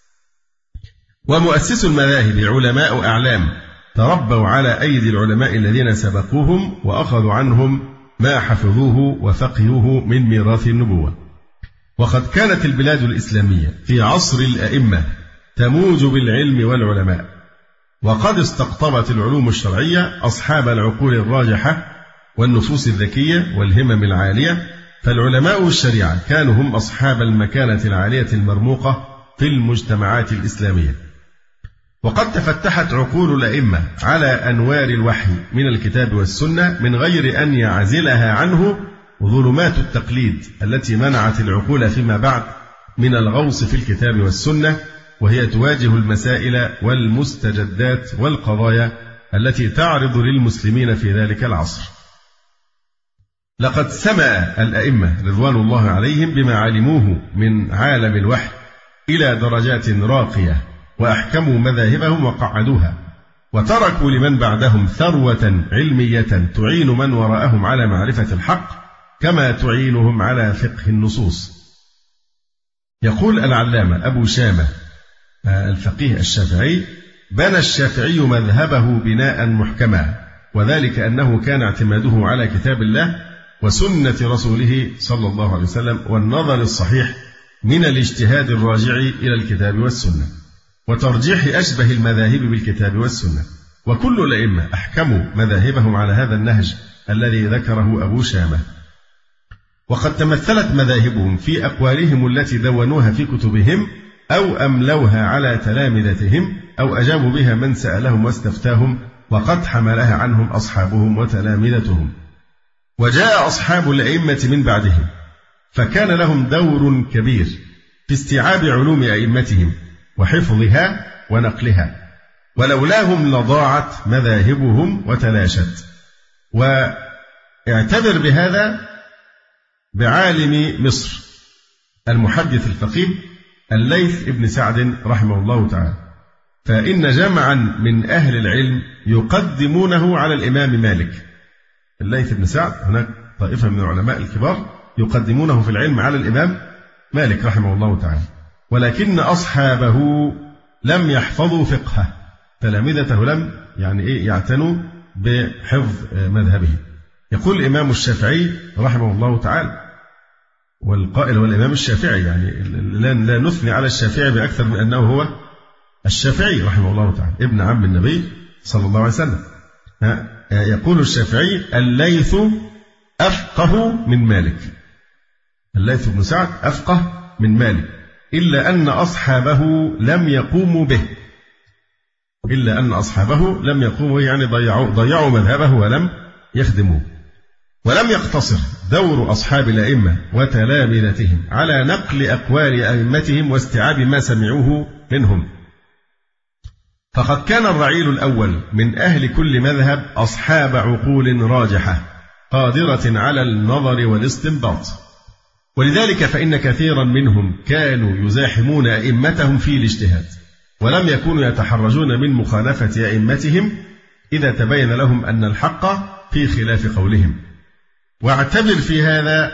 ومؤسس المذاهب علماء أعلام تربوا على أيدي العلماء الذين سبقوهم وأخذوا عنهم ما حفظوه وفقهوه من ميراث النبوة. وقد كانت البلاد الإسلامية في عصر الأئمة تموج بالعلم والعلماء، وقد استقطبت العلوم الشرعية أصحاب العقول الراجحة والنفوس الذكية والهمم العالية، فالعلماء الشريعة كانوا هم أصحاب المكانة العالية المرموقة في المجتمعات الإسلامية. وقد تفتحت عقول الأئمة على أنوار الوحي من الكتاب والسنة من غير أن يعزلها عنه ظلمات التقليد التي منعت العقول فيما بعد من الغوص في الكتاب والسنة، وهي تواجه المسائل والمستجدات والقضايا التي تعرض للمسلمين في ذلك العصر. لقد سمع الأئمة رضوان الله عليهم بما علموه من عالم الوحي إلى درجات راقية، وأحكموا مذاهبهم وقعدوها، وتركوا لمن بعدهم ثروة علمية تعين من وراءهم على معرفة الحق كما تعينهم على فقه النصوص. يقول العلامة أبو شامة الفقيه الشافعي: بنى الشافعي مذهبه بناء محكما، وذلك أنه كان اعتماده على كتاب الله وسنة رسوله صلى الله عليه وسلم والنظر الصحيح من الاجتهاد الراجع إلى الكتاب والسنة، وترجيح أشبه المذاهب بالكتاب والسنة. وكل الأئمة أحكموا مذاهبهم على هذا النهج الذي ذكره أبو شامة. وقد تمثلت مذاهبهم في أقوالهم التي دونوها في كتبهم أو أملوها على تلامذتهم أو أجابوا بها من سألهم واستفتاهم، وقد حملها عنهم أصحابهم وتلامذتهم. وجاء أصحاب الأئمة من بعدهم فكان لهم دور كبير في استيعاب علوم أئمتهم وحفظها ونقلها، ولولاهم لضاعت مذاهبهم وتلاشت. واعتبر بهذا بعالم مصر المحدث الفقيه الليث بن سعد رحمه الله تعالى، فإن جمعا من أهل العلم يقدمونه على الإمام مالك. الليث بن سعد هناك طائفة من العلماء الكبار يقدمونه في العلم على الإمام مالك رحمه الله تعالى، ولكن أصحابه لم يحفظوا فقهه، تلامذته لم يعتنوا بحفظ مذهبه. يقول الإمام الشافعي رحمه الله تعالى، والقائل هو الإمام الشافعي، لا نثني على الشافعي بأكثر من أنه هو الشافعي رحمه الله تعالى ابن عم النبي صلى الله عليه وسلم. يقول الشافعي: الليث أفقه من مالك. الليث بن سعد أفقه من مالك، إلا أن أصحابه لم يقوموا به. إلا أن أصحابه لم يقوموا، يعني ضيعوا مذهبه ولم يخدموه. ولم يقتصر دور أصحاب الأئمة وتلامذتهم على نقل أقوال أئمتهم واستيعاب ما سمعوه منهم، فقد كان الرعيل الأول من أهل كل مذهب أصحاب عقول راجحة قادرة على النظر والاستنباط. ولذلك فإن كثيرا منهم كانوا يزاحمون أئمتهم في الاجتهاد، ولم يكونوا يتحرجون من مخالفة أئمتهم إذا تبين لهم أن الحق في خلاف قولهم. واعتبر في هذا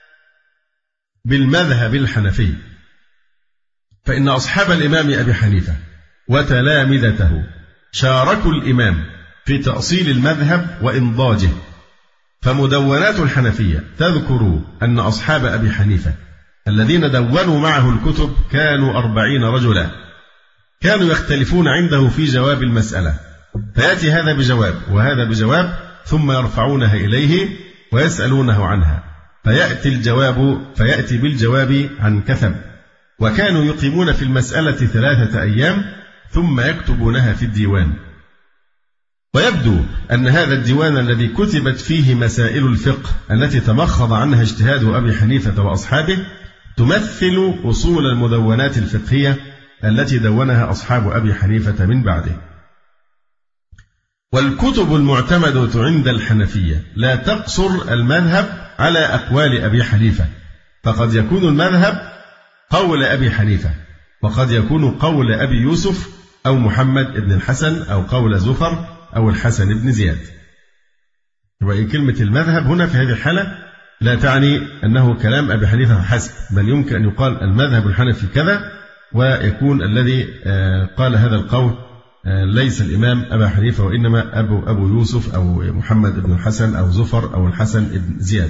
بالمذهب الحنفي، فإن أصحاب الإمام أبي حنيفة وتلامذته شاركوا الإمام في تأصيل المذهب وإنضاجه. فمدونات الحنفية تذكر أن أصحاب أبي حنيفة الذين دونوا معه الكتب كانوا 40 رجلا، كانوا يختلفون عنده في جواب المسألة، فيأتي هذا بجواب وهذا بجواب، ثم يرفعونها إليه ويسألونه عنها، فيأتي بالجواب عن كثب. وكانوا يقيمون في المسألة 3 أيام ثم يكتبونها في الديوان. ويبدو أن هذا الديوان الذي كتبت فيه مسائل الفقه التي تمخض عنها اجتهاد أبي حنيفة وأصحابه تمثل أصول المدونات الفقهية التي دونها أصحاب أبي حنيفة من بعده. والكتب المعتمدة عند الحنفية لا تقصر المذهب على أقوال أبي حنيفة، فقد يكون المذهب قول أبي حنيفة، وقد يكون قول أبي يوسف أو محمد بن الحسن أو قول زفر أو الحسن بن زياد. وكلمة المذهب هنا في هذه الحالة لا تعني أنه كلام أبي حنيفة حسب، بل يمكن أن يقال المذهب الحنفي كذا، ويكون الذي قال هذا القول ليس الإمام أبا حنيفة وإنما أبو يوسف أو محمد بن الحسن أو زفر أو الحسن بن زياد.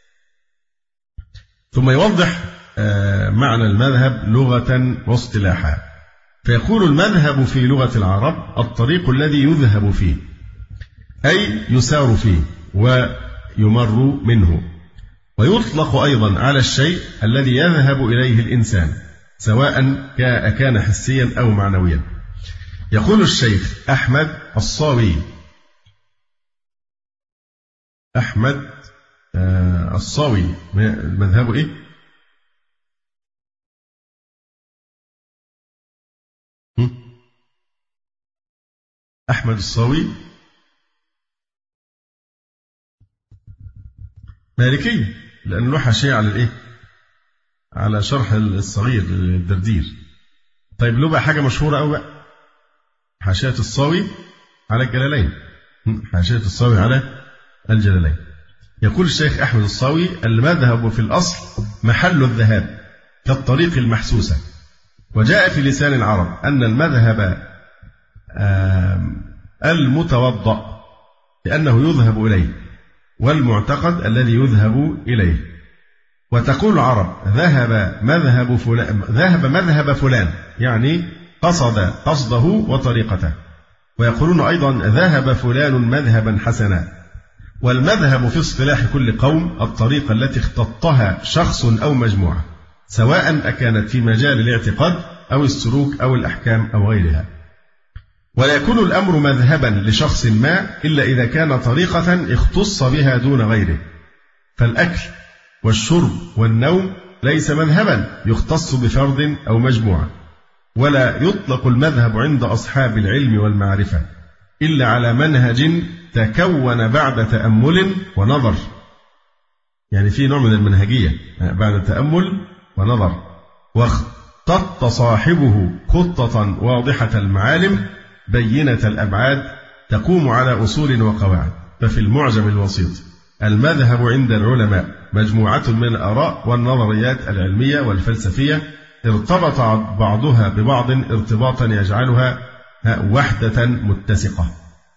ثم يوضح معنى المذهب لغة واصطلاحا، فيقول: المذهب في لغة العرب الطريق الذي يذهب فيه، أي يسار فيه ويمر منه. ويطلق أيضا على الشيء الذي يذهب إليه الإنسان سواء كان حسيا أو معنويا. يقول الشيخ أحمد الصاوي، أحمد الصاوي مذهبه إيه؟ أحمد الصاوي مالكي، لأنه له حاشية على الإيه؟ على شرح الصغير الدردير. طيب له بقى حاجة مشهورة أوي بقى، حاشية الصاوي على الجلالين، حاشية الصاوي على الجلالين. يقول الشيخ أحمد الصاوي: المذهب في الأصل محل الذهاب كالطريق المحسوسة، وجاء في لسان العرب أن المذهب المتوضأ لأنه يذهب إليه، والمعتقد الذي يذهب إليه. وتقول العرب: ذهب مذهب فلان، يعني قصد قصده وطريقته. ويقولون أيضا: ذهب فلان مذهبا حسنا. والمذهب في اصطلاح كل قوم الطريقة التي اختطها شخص أو مجموعة، سواء أكانت في مجال الاعتقاد أو السلوك أو الأحكام أو غيرها. ولا يكون الأمر مذهبا لشخص ما إلا إذا كان طريقة اختص بها دون غيره. فالأكل والشرب والنوم ليس مذهبا يختص بفرد أو مجموعة، ولا يطلق المذهب عند أصحاب العلم والمعرفة إلا على منهج تكون بعد تأمل ونظر. يعني في نوع من المنهجية بعد تأمل ونظر، واختط صاحبه خطة واضحة المعالم بينة الأبعاد تقوم على أصول وقواعد. ففي المعجم الوسيط المذهب عند العلماء مجموعة من الآراء والنظريات العلمية والفلسفية ارتبط بعضها ببعض ارتباطا يجعلها وحدة متسقة.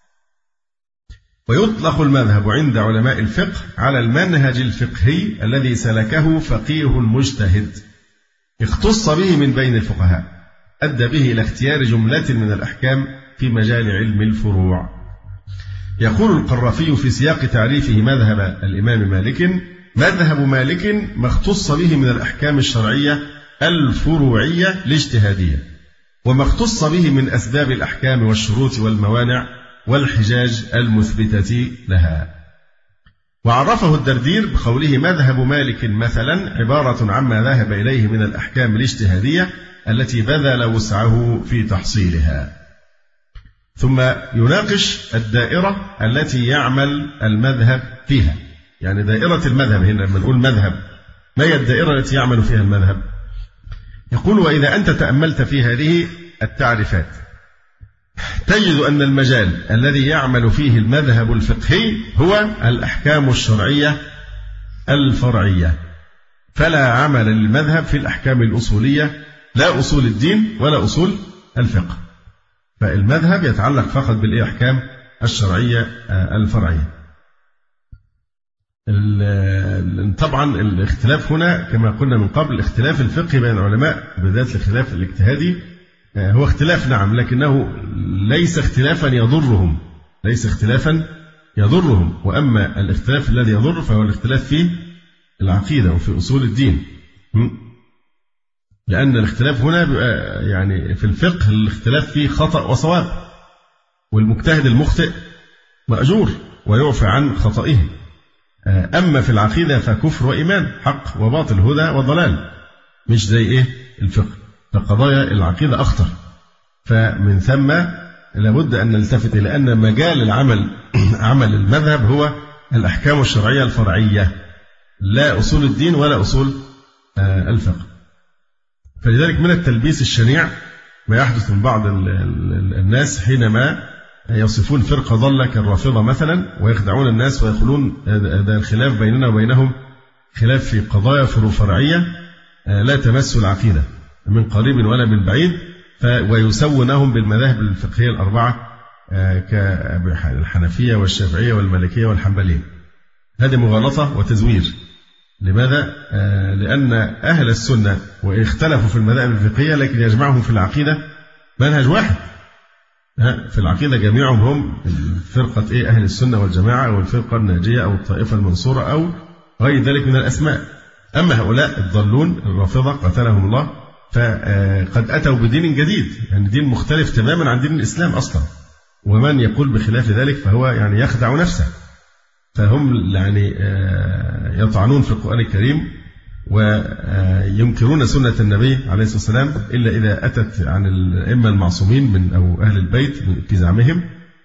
ويطلق المذهب عند علماء الفقه على المنهج الفقهي الذي سلكه فقيه مجتهد اختص به من بين الفقهاء، أدى به إلى اختيار جملة من الأحكام في مجال علم الفروع. يقول القرافي في سياق تعريفه مذهب الإمام مالك: مذهب مالك ما اختص به من الأحكام الشرعية الفروعية الاجتهادية، وما اختص به من أسباب الأحكام والشروط والموانع والحجاج المثبتة لها. وعرفه الدردير بقوله: مذهب مالك مثلا عبارة عما ذهب إليه من الأحكام الاجتهادية التي بذل وسعه في تحصيلها. ثم يناقش الدائرة التي يعمل المذهب فيها. يعني دائرة المذهب هنا لما نقول مذهب، ما هي الدائرة التي يعمل فيها المذهب؟ يقول: وإذا أنت تأملت في هذه التعريفات تجد أن المجال الذي يعمل فيه المذهب الفقهي هو الأحكام الشرعية الفرعية، فلا عمل للمذهب في الأحكام الأصولية، لا أصول الدين ولا أصول الفقه. فالمذهب يتعلق فقط بالأحكام الشرعية الفرعية. طبعا الاختلاف هنا كما قلنا من قبل، الاختلاف الفقهي بين العلماء بالذات الخلاف الاجتهادي هو اختلاف نعم، لكنه ليس اختلافا يضرهم، ليس اختلافا يضرهم. وأما الاختلاف الذي يضر فهو الاختلاف في العقيدة وفي أصول الدين، لأن الاختلاف هنا يعني في الفقه الاختلاف فيه خطأ وصواب، والمجتهد المخطئ مأجور ويعفى عن خطئه. أما في العقيدة فكفر وإيمان، حق وباطل، هدى وضلال، مش زي الفقه. فقضايا العقيدة أخطر. فمن ثم لابد أن نلتفت إلى أن مجال العمل عمل المذهب هو الأحكام الشرعية الفرعية، لا أصول الدين ولا أصول الفقه. فلذلك من التلبيس الشنيع ما يحدث من بعض الناس حينما يصفون فرقة ضالة كالرافضة مثلا ويخدعون الناس ويقولون ده الخلاف بيننا وبينهم خلاف في قضايا فرعية لا تمس العقيدة من قريب ولا من بعيد، ويسونهم بالمذاهب الفقهية الأربعة كالحنفية والشافعية والمالكية والحنبلية. هذه مغالطة وتزوير. لماذا؟ لأن أهل السنة وإن اختلفوا في المذاهب الفقهية لكن يجمعهم في العقيدة منهج واحد. في العقيدة جميعهم هم فرقة أهل السنة والجماعة أو الفرقة الناجية أو الطائفة المنصورة أو غير ذلك من الأسماء. أما هؤلاء الضالون الرافضة قتلهم الله فقد أتوا بدين جديد، يعني دين مختلف تماما عن دين الإسلام أصلا، ومن يقول بخلاف ذلك فهو يعني يخدع نفسه. فهم يعني يطعنون في القرآن الكريم وينكرون سنة النبي عليه الصلاة والسلام إلا إذا أتت عن الأئمة المعصومين من أو أهل البيت في زعمهم،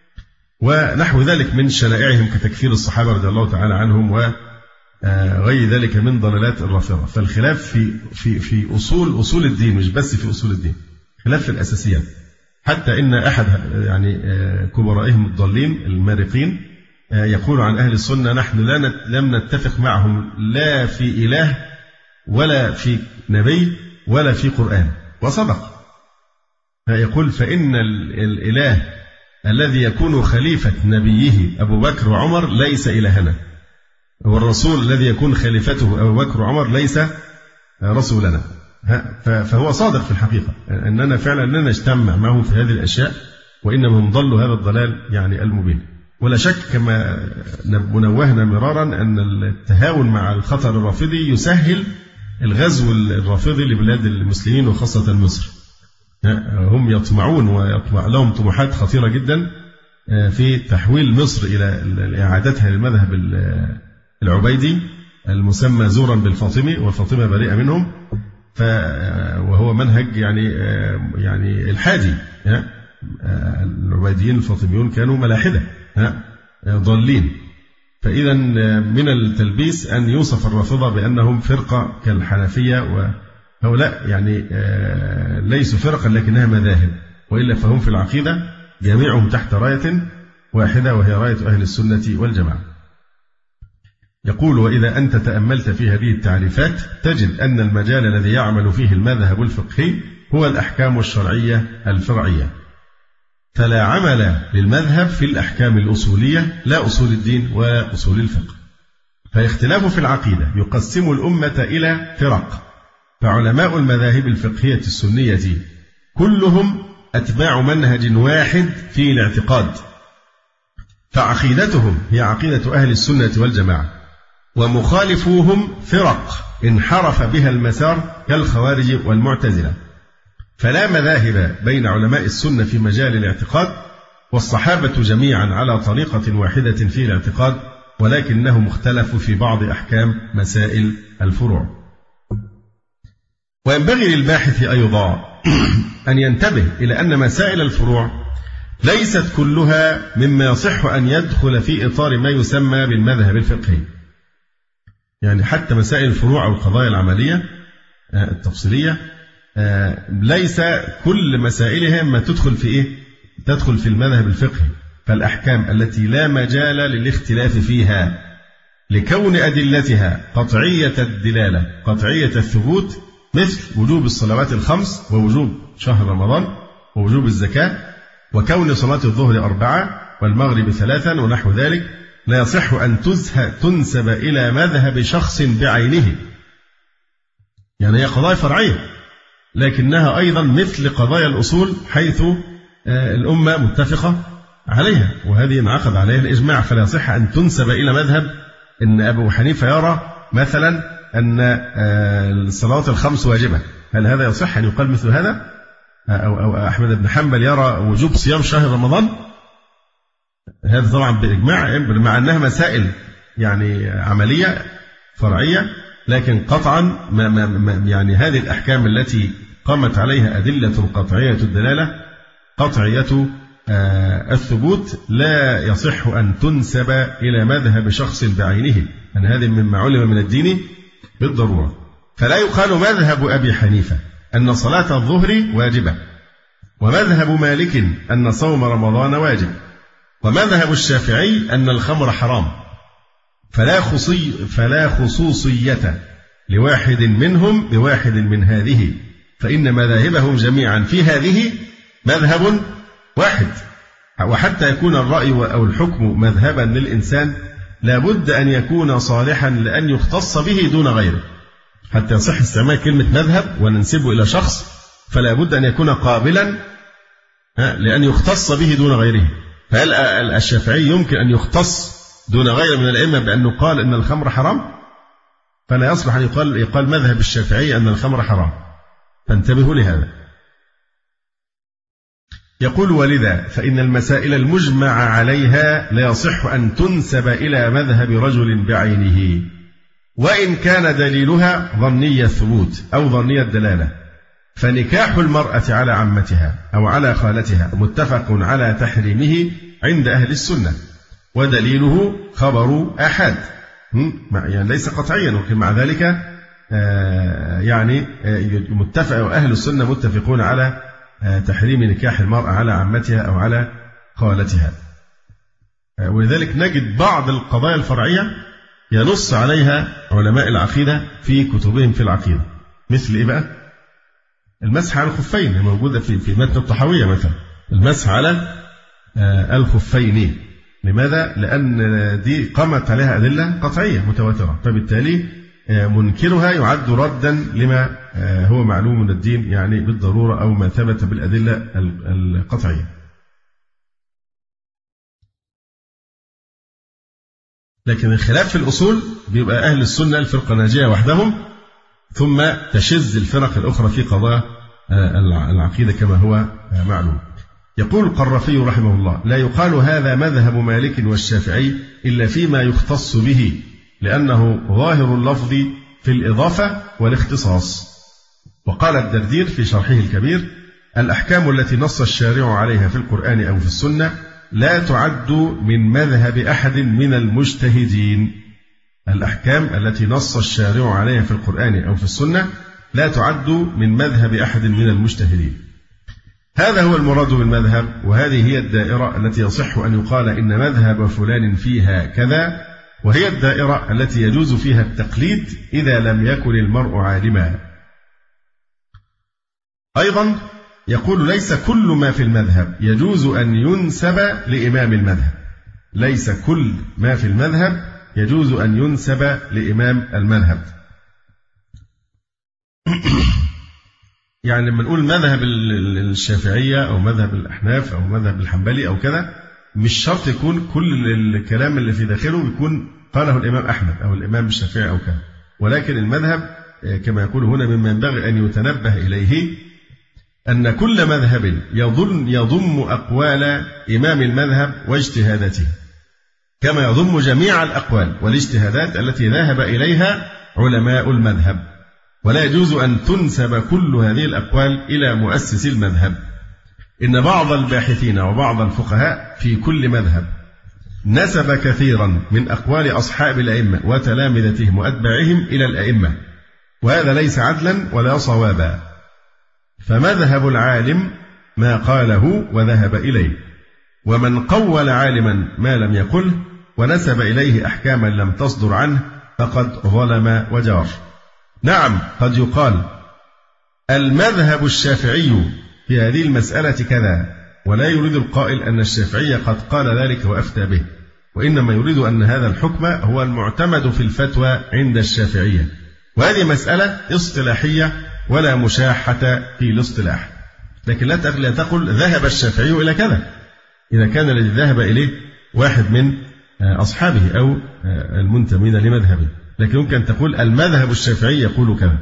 ونحو ذلك من شنائعهم كتكفير الصحابة رضي الله تعالى عنهم وغير ذلك من ضلالات الرافضة. فالخلاف في أصول الدين، مش بس في أصول الدين، خلاف في الأساسيات. حتى إن أحد يعني كبرائهم الضالين المارقين يقول عن أهل السنة: نحن لم نتفق معهم لا في إله ولا في نبي ولا في قرآن، وصدق. فيقول: فإن الإله الذي يكون خليفة نبيه أبو بكر وعمر ليس إلهنا، والرسول الذي يكون خليفته أبو بكر وعمر ليس رسولنا. فهو صادق في الحقيقة أننا فعلا لن نجتمع معهم في هذه الأشياء، وإنما هم ضلوا هذا الضلال يعني المبين. ولا شك كما نوهنا مرارا أن التهاون مع الخطر الرافضي يسهل الغزو الرافضي لبلاد المسلمين وخاصة مصر. هم يطمعون ويطمع لهم طموحات خطيرة جدا في تحويل مصر إلى إعادتها للمذهب العبيدي المسمى زورا بالفاطمي، والفاطمة بريئة منهم، وهو منهج يعني الحادي. العبيديين الفاطميون كانوا ملاحدة ضالين. فإذا من التلبيس أن يوصف الرافضة بأنهم فرقة كالحنفية، وهؤلاء يعني ليسوا فرقا لكنها مذاهب، وإلا فهم في العقيدة جميعهم تحت راية واحدة وهي راية أهل السنة والجماعة. يقول: وإذا أنت تأملت في هذه التعريفات تجد أن المجال الذي يعمل فيه المذهب الفقهي هو الأحكام الشرعية الفرعية، فلا عمل للمذهب في الأحكام الأصولية لا أصول الدين ولا أصول الفقه. فالاختلاف في العقيدة يقسم الأمة إلى فرق، فعلماء المذاهب الفقهية السنية كلهم أتباع منهج واحد في الاعتقاد، فعقيدتهم هي عقيدة أهل السنة والجماعة، ومخالفوهم فرق انحرف بها المسار كالخوارج والمعتزلة. فلا مذاهب بين علماء السنة في مجال الاعتقاد، والصحابة جميعا على طريقة واحدة في الاعتقاد، ولكنهم اختلفوا في بعض أحكام مسائل الفروع. وينبغي للباحث أيضا أن ينتبه إلى أن مسائل الفروع ليست كلها مما يصح أن يدخل في إطار ما يسمى بالمذهب الفقهي. يعني حتى مسائل الفروع أو القضايا العملية التفصيلية ليس كل مسائلها ما تدخل في تدخل في المذهب الفقهي. فالأحكام التي لا مجال للاختلاف فيها لكون أدلتها قطعية الدلالة قطعية الثبوت، مثل وجوب الصلوات الخمس، ووجوب شهر رمضان، ووجوب الزكاة، وكون صلاة الظهر 4 والمغرب 3 ونحو ذلك، لا يصح أن تنسب إلى مذهب شخص بعينه. يعني هي قضايا فرعية، لكنها أيضا مثل قضايا الأصول حيث الأمة متفقة عليها، وهذه انعقد عليها الإجماع، فلا يصح أن تنسب إلى مذهب أن أبو حنيفة يرى مثلا أن الصلوات الخمس واجبة. هل هذا يصح أن يقال مثل هذا؟ أو أحمد بن حنبل يرى وجوب صيام شهر رمضان؟ هذا طبعا بالإجماع، مع أنها مسائل يعني عملية فرعية، لكن قطعا يعني هذه الأحكام التي قامت عليها أدلة قطعية الدلالة قطعية الثبوت لا يصح أن تنسب إلى مذهب شخص بعينه، أن هذه مما علم من الدين بالضرورة. فلا يقال مذهب أبي حنيفة أن صلاة الظهر واجبة، ومذهب مالك أن صوم رمضان واجب، ومذهب الشافعي أن الخمر حرام. فلا خصوصية لواحد منهم بواحد من هذه، فإن مذاهبهم جميعا في هذه مذهب واحد. وحتى يكون الرأي أو الحكم مذهبا للإنسان لابد أن يكون صالحا لأن يختص به دون غيره. حتى يصح استعمال كلمة مذهب وننسبه إلى شخص، فلا بد أن يكون قابلا لأن يختص به دون غيره. فهل الشافعي يمكن أن يختص دون غيره من الأئمة بأنه قال إن الخمر حرام؟ فلا يصلح أن يقال مذهب الشافعي أن الخمر حرام. فانتبهوا لهذا. يقول: ولذا فإن المسائل المجمع عليها لا يصح أن تنسب إلى مذهب رجل بعينه، وإن كان دليلها ظني الثبوت أو ظني الدلالة. فنكاح المرأة على عمتها أو على خالتها متفق على تحريمه عند أهل السنة، ودليله خبر أحد، يعني ليس قطعيا، ولكن مع ذلك يعني متفق، أهل السنة متفقون على تحريم نكاح المرأة على عمتها أو على خالتها. ولذلك نجد بعض القضايا الفرعية ينص عليها علماء العقيدة في كتبهم في العقيدة، مثل إيه بقى؟ المسح على الخفين موجودة في متن الطحاوية مثلا، المسح على الخفين. لماذا؟ لأن دي قامت عليها أدلة قطعية متواترة، فبالتالي منكرها يعد ردا لما هو معلوم من الدين يعني بالضرورة أو ما ثبت بالأدلة القطعية. لكن الخلاف في الأصول بيبقى أهل السنة الفرقة الناجية وحدهم، ثم تشذ الفرق الأخرى في قضاء العقيدة كما هو معلوم. يقول القرافي رحمه الله: لا يقال هذا مذهب مالك والشافعي إلا فيما يختص به، لأنه ظاهر اللفظ في الإضافة والاختصاص. وقال الدردير في شرحه الكبير: الأحكام التي نص الشارع عليها في القرآن أو في السنة لا تعد من مذهب أحد من المجتهدين. الأحكام التي نص الشارع عليها في القرآن أو في السنة لا تعد من مذهب أحد من المجتهدين. هذا هو المراد بالمذهب، وهذه هي الدائرة التي يصح أن يقال إن مذهب فلان فيها كذا، وهي الدائرة التي يجوز فيها التقليد إذا لم يكن المرء عالما. أيضا يقول: ليس كل ما في المذهب يجوز أن ينسب لإمام المذهب. ليس كل ما في المذهب يجوز أن ينسب لإمام المذهب. يعني لما نقول مذهب الشافعية أو مذهب الأحناف أو مذهب الحنبلي أو كذا، مش شرط يكون كل الكلام اللي في داخله يكون قاله الإمام أحمد أو الإمام الشافعي أو كذا، ولكن المذهب كما يقول هنا مما ينبغي أن يتنبه إليه أن كل مذهب يضم أقوال إمام المذهب واجتهاداته، كما يضم جميع الأقوال والاجتهادات التي ذهب إليها علماء المذهب، ولا يجوز أن تنسب كل هذه الأقوال إلى مؤسس المذهب. إن بعض الباحثين وبعض الفقهاء في كل مذهب نسب كثيرا من أقوال أصحاب الأئمة وتلامذتهم وأتباعهم إلى الأئمة، وهذا ليس عدلا ولا صوابا. فمذهب العالم ما قاله وذهب إليه، ومن قول عالما ما لم يقله ونسب إليه أحكاما لم تصدر عنه فقد ظلم وجار. نعم، قد يقال المذهب الشافعي في هذه المسألة كذا، ولا يريد القائل أن الشافعي قد قال ذلك وأفتى به، وإنما يريد أن هذا الحكم هو المعتمد في الفتوى عند الشافعية، وهذه مسألة اصطلاحية ولا مشاحة في الاصطلاح. لكن لا تقل ذهب الشافعي إلى كذا إذا كان الذي ذهب إليه واحد من أصحابه أو المنتمين لمذهبه، لكن يمكن تقول المذهب الشافعي يقول كذا.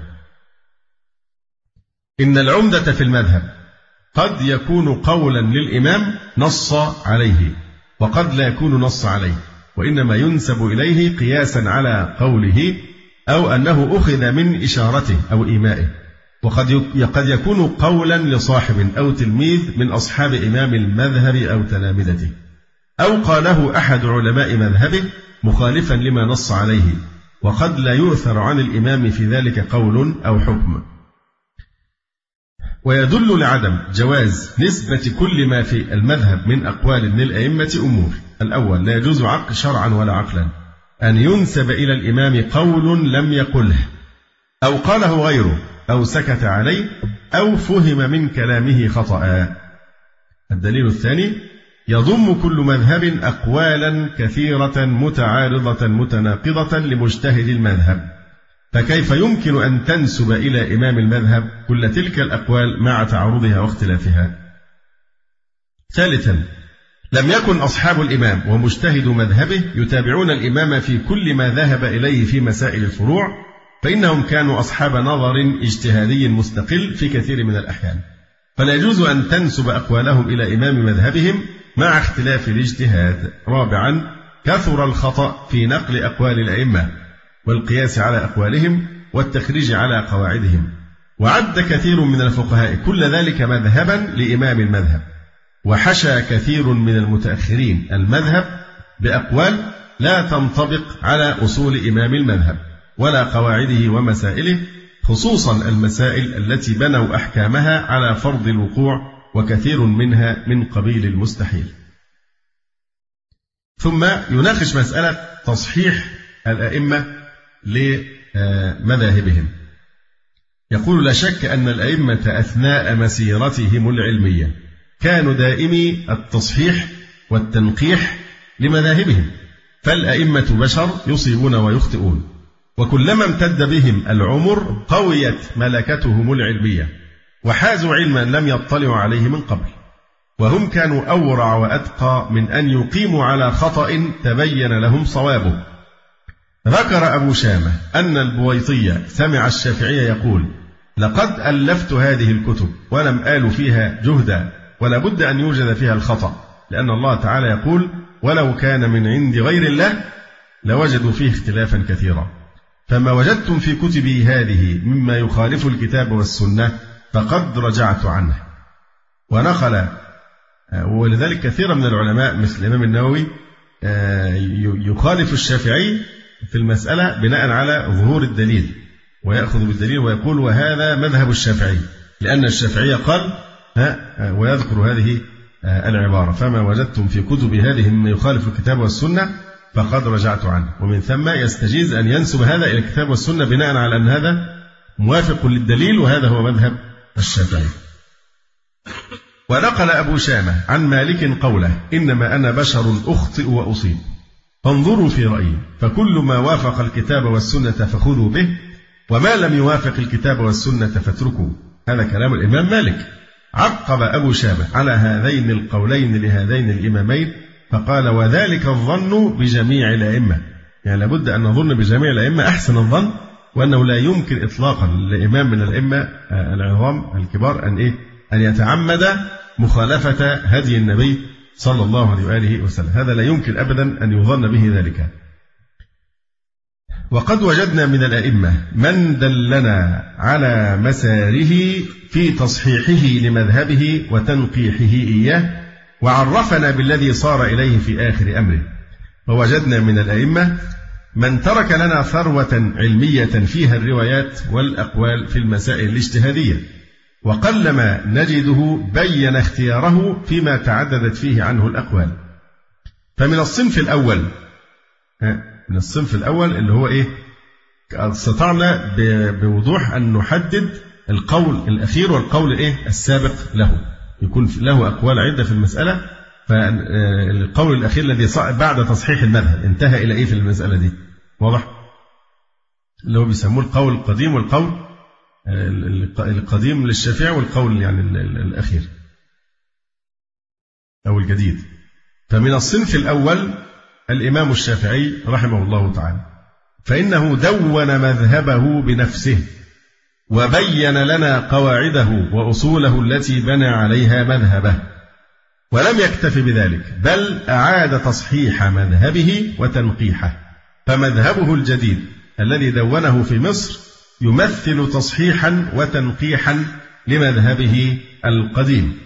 إن العمدة في المذهب قد يكون قولا للإمام نص عليه، وقد لا يكون نص عليه، وإنما ينسب إليه قياسا على قوله أو أنه أخذ من إشارته أو إيمائه، وقد يكون قولا لصاحب أو تلميذ من أصحاب إمام المذهب أو تلامذته، أو قاله أحد علماء مذهبه مخالفا لما نص عليه، وقد لا يؤثر عن الإمام في ذلك قول أو حكم. ويدل لعدم جواز نسبة كل ما في المذهب من أقوال للأئمة أمور: الأول، لا يجوز شرعا ولا عقلا أن ينسب إلى الإمام قول لم يقله أو قاله غيره أو سكت عليه أو فهم من كلامه خطأ. الدليل الثاني، يضم كل مذهب أقوالا كثيرة متعارضة متناقضة لمجتهد المذهب، فكيف يمكن أن تنسب إلى إمام المذهب كل تلك الأقوال مع تعارضها واختلافها؟ ثالثا، لم يكن أصحاب الإمام ومجتهد مذهبه يتابعون الإمام في كل ما ذهب إليه في مسائل الفروع، فإنهم كانوا أصحاب نظر اجتهادي مستقل في كثير من الأحيان، فلا يجوز أن تنسب أقوالهم إلى إمام مذهبهم مع اختلاف الاجتهاد. رابعا، كثر الخطأ في نقل أقوال الأئمة والقياس على أقوالهم والتخريج على قواعدهم، وعد كثير من الفقهاء كل ذلك مذهبا لإمام المذهب، وحشى كثير من المتأخرين المذهب بأقوال لا تنطبق على أصول إمام المذهب ولا قواعده ومسائله، خصوصا المسائل التي بنوا أحكامها على فرض الوقوع، وكثير منها من قبيل المستحيل. ثم يناقش مسألة تصحيح الأئمة لمذاهبهم. يقول: لا شك أن الأئمة أثناء مسيرتهم العلمية كانوا دائمي التصحيح والتنقيح لمذاهبهم، فالأئمة بشر يصيبون ويخطئون، وكلما امتد بهم العمر قويت ملكتهم العلمية وحازوا علما لم يطلعوا عليه من قبل، وهم كانوا أورع وأتقى من أن يقيموا على خطأ تبين لهم صوابه. ذكر أبو شامة أن البويطي سمع الشافعي يقول: لقد ألفت هذه الكتب ولم آل فيها جهدا، ولا بد أن يوجد فيها الخطأ، لأن الله تعالى يقول: ولو كان من عند غير الله لوجدوا فيه اختلافا كثيرا، فما وجدتم في كتبي هذه مما يخالف الكتاب والسنة فقد رجعت عنه. ونقل ولذلك كثيرا من العلماء مثل الإمام النووي يخالف الشافعي في المسألة بناء على ظهور الدليل، ويأخذ بالدليل ويقول: وهذا مذهب الشافعي، لأن الشافعي قال ويذكر هذه العبارة: فما وجدتم في كتب هذه مما يخالف الكتاب والسنة فقد رجعت عنه. ومن ثم يستجيز أن ينسب هذا إلى الكتاب والسنة بناء على أن هذا موافق للدليل، وهذا هو مذهب الشافعي. ونقل أبو شامة عن مالك قوله: إنما أنا بشر أخطئ وأصيب، فانظروا في رأيي، فكل ما وافق الكتاب والسنة فخذوا به، وما لم يوافق الكتاب والسنة فاتركوا. هذا كلام الإمام مالك. عقب أبو شامة على هذين القولين لهذين الإمامين فقال: وذلك الظن بجميع الأئمة، يعني لابد أن نظن بجميع الأئمة أحسن الظن، وأنه لا يمكن إطلاقا لإمام من الأئمة العظام الكبار أن يتعمد مخالفة هدي النبي صلى الله عليه وآله وسلم. هذا لا يمكن أبدا أن يظن به ذلك. وقد وجدنا من الأئمة من دلنا على مساره في تصحيحه لمذهبه وتنقيحه إياه، وعرفنا بالذي صار إليه في آخر أمره. ووجدنا من الأئمة من ترك لنا ثروة علمية فيها الروايات والأقوال في المسائل الاجتهادية، وقلما نجده بين اختياره فيما تعددت فيه عنه الأقوال. فمن الصنف الأول اللي هو استطعنا بوضوح أن نحدد القول الأخير والقول السابق له، يكون له أقوال عدة في المسألة، فالقول الأخير الذي بعد تصحيح المذهب انتهى إلى في المسألة دي، واضح؟ اللي هو بيسموه القول القديم والقول القديم للشافعي، والقول يعني الأخير أو الجديد. فمن الصنف الأول الإمام الشافعي رحمه الله تعالى، فإنه دون مذهبه بنفسه وبين لنا قواعده وأصوله التي بنى عليها مذهبه، ولم يكتف بذلك، بل أعاد تصحيح مذهبه وتنقيحه. فمذهبه الجديد الذي دونه في مصر يمثل تصحيحا وتنقيحا لمذهبه القديم.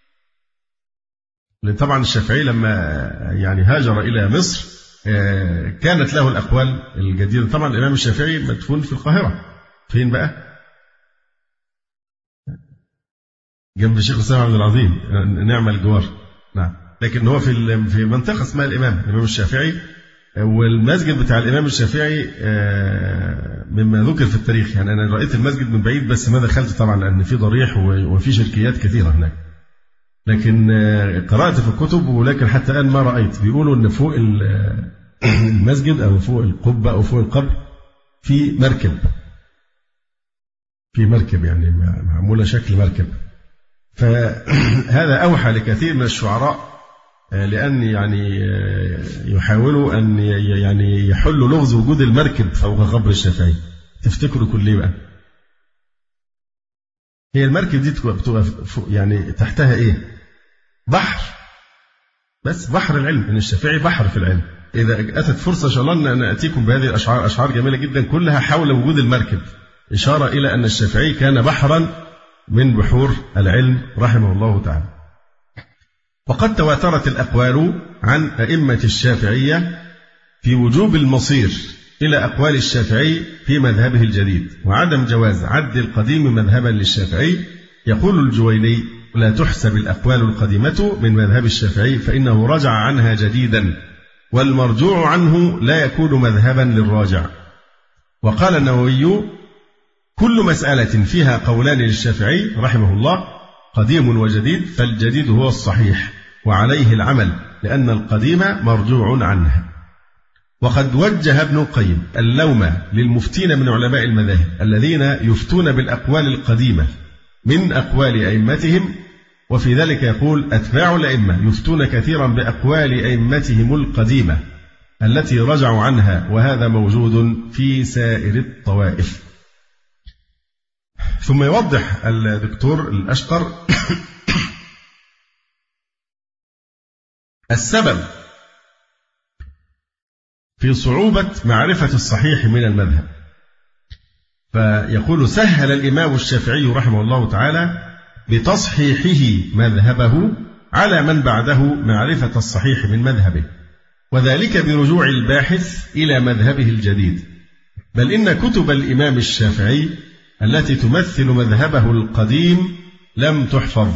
طبعا الشافعي لما هاجر إلى مصر كانت له الأقوال الجديدة. طبعا الإمام الشافعي مدفون في القاهرة، فين بقى؟ جنب الشيخ الإسلام عبد العظيم، نعم الجوار. نعم، لكن هو في منطقة اسمها الإمام الشافعي، والمسجد بتاع الإمام الشافعي مما ذكر في التاريخ. أنا رأيت المسجد من بعيد بس ما دخلت طبعا لأن في ضريح وفي شركيات كثيرة هناك، لكن قرأت في الكتب، ولكن حتى الآن ما رأيت. بيقولوا أن فوق المسجد أو فوق القبة أو فوق القبر في مركب يعني معمولة شكل مركب. فهذا أوحى لكثير من الشعراء لأن يحاولوا أن يحلوا لغز وجود المركب فوق قبر الشافعي. تفتكروا كل بقى؟ هي المركب دي بتبقى تحتها بحر، بس بحر العلم، إن الشافعي بحر في العلم. إذا أتت فرصة إن شاء الله أن أتيكم بهذه الأشعار، أشعار جميلة جدا كلها حول وجود المركب، إشارة إلى أن الشافعي كان بحرا من بحور العلم رحمه الله تعالى. وقد تواترت الأقوال عن أئمة الشافعية في وجوب المصير إلى أقوال الشافعي في مذهبه الجديد، وعدم جواز عد القديم مذهبا للشافعي. يقول الجويني: لا تحسب الأقوال القديمة من مذهب الشافعي، فإنه رجع عنها جديدا، والمرجوع عنه لا يكون مذهبا للراجع. وقال النووي: كل مسألة فيها قولان للشافعي رحمه الله قديم وجديد، فالجديد هو الصحيح وعليه العمل، لأن القديم مرجوع عنه. وقد وجه ابن القيم اللوم للمفتين من علماء المذاهب الذين يفتون بالأقوال القديمة من أقوال أئمتهم وفي ذلك يقول: أتباع الأئمة يفتون كثيرا بأقوال أئمتهم القديمة التي رجعوا عنها، وهذا موجود في سائر الطوائف. ثم يوضح الدكتور الأشقر السبب في صعوبة معرفة الصحيح من المذهب، فيقول: سهل الإمام الشافعي رحمه الله تعالى بتصحيحه مذهبه على من بعده معرفة الصحيح من مذهبه، وذلك برجوع الباحث إلى مذهبه الجديد. بل إن كتب الإمام الشافعي التي تمثل مذهبه القديم لم تحفظ،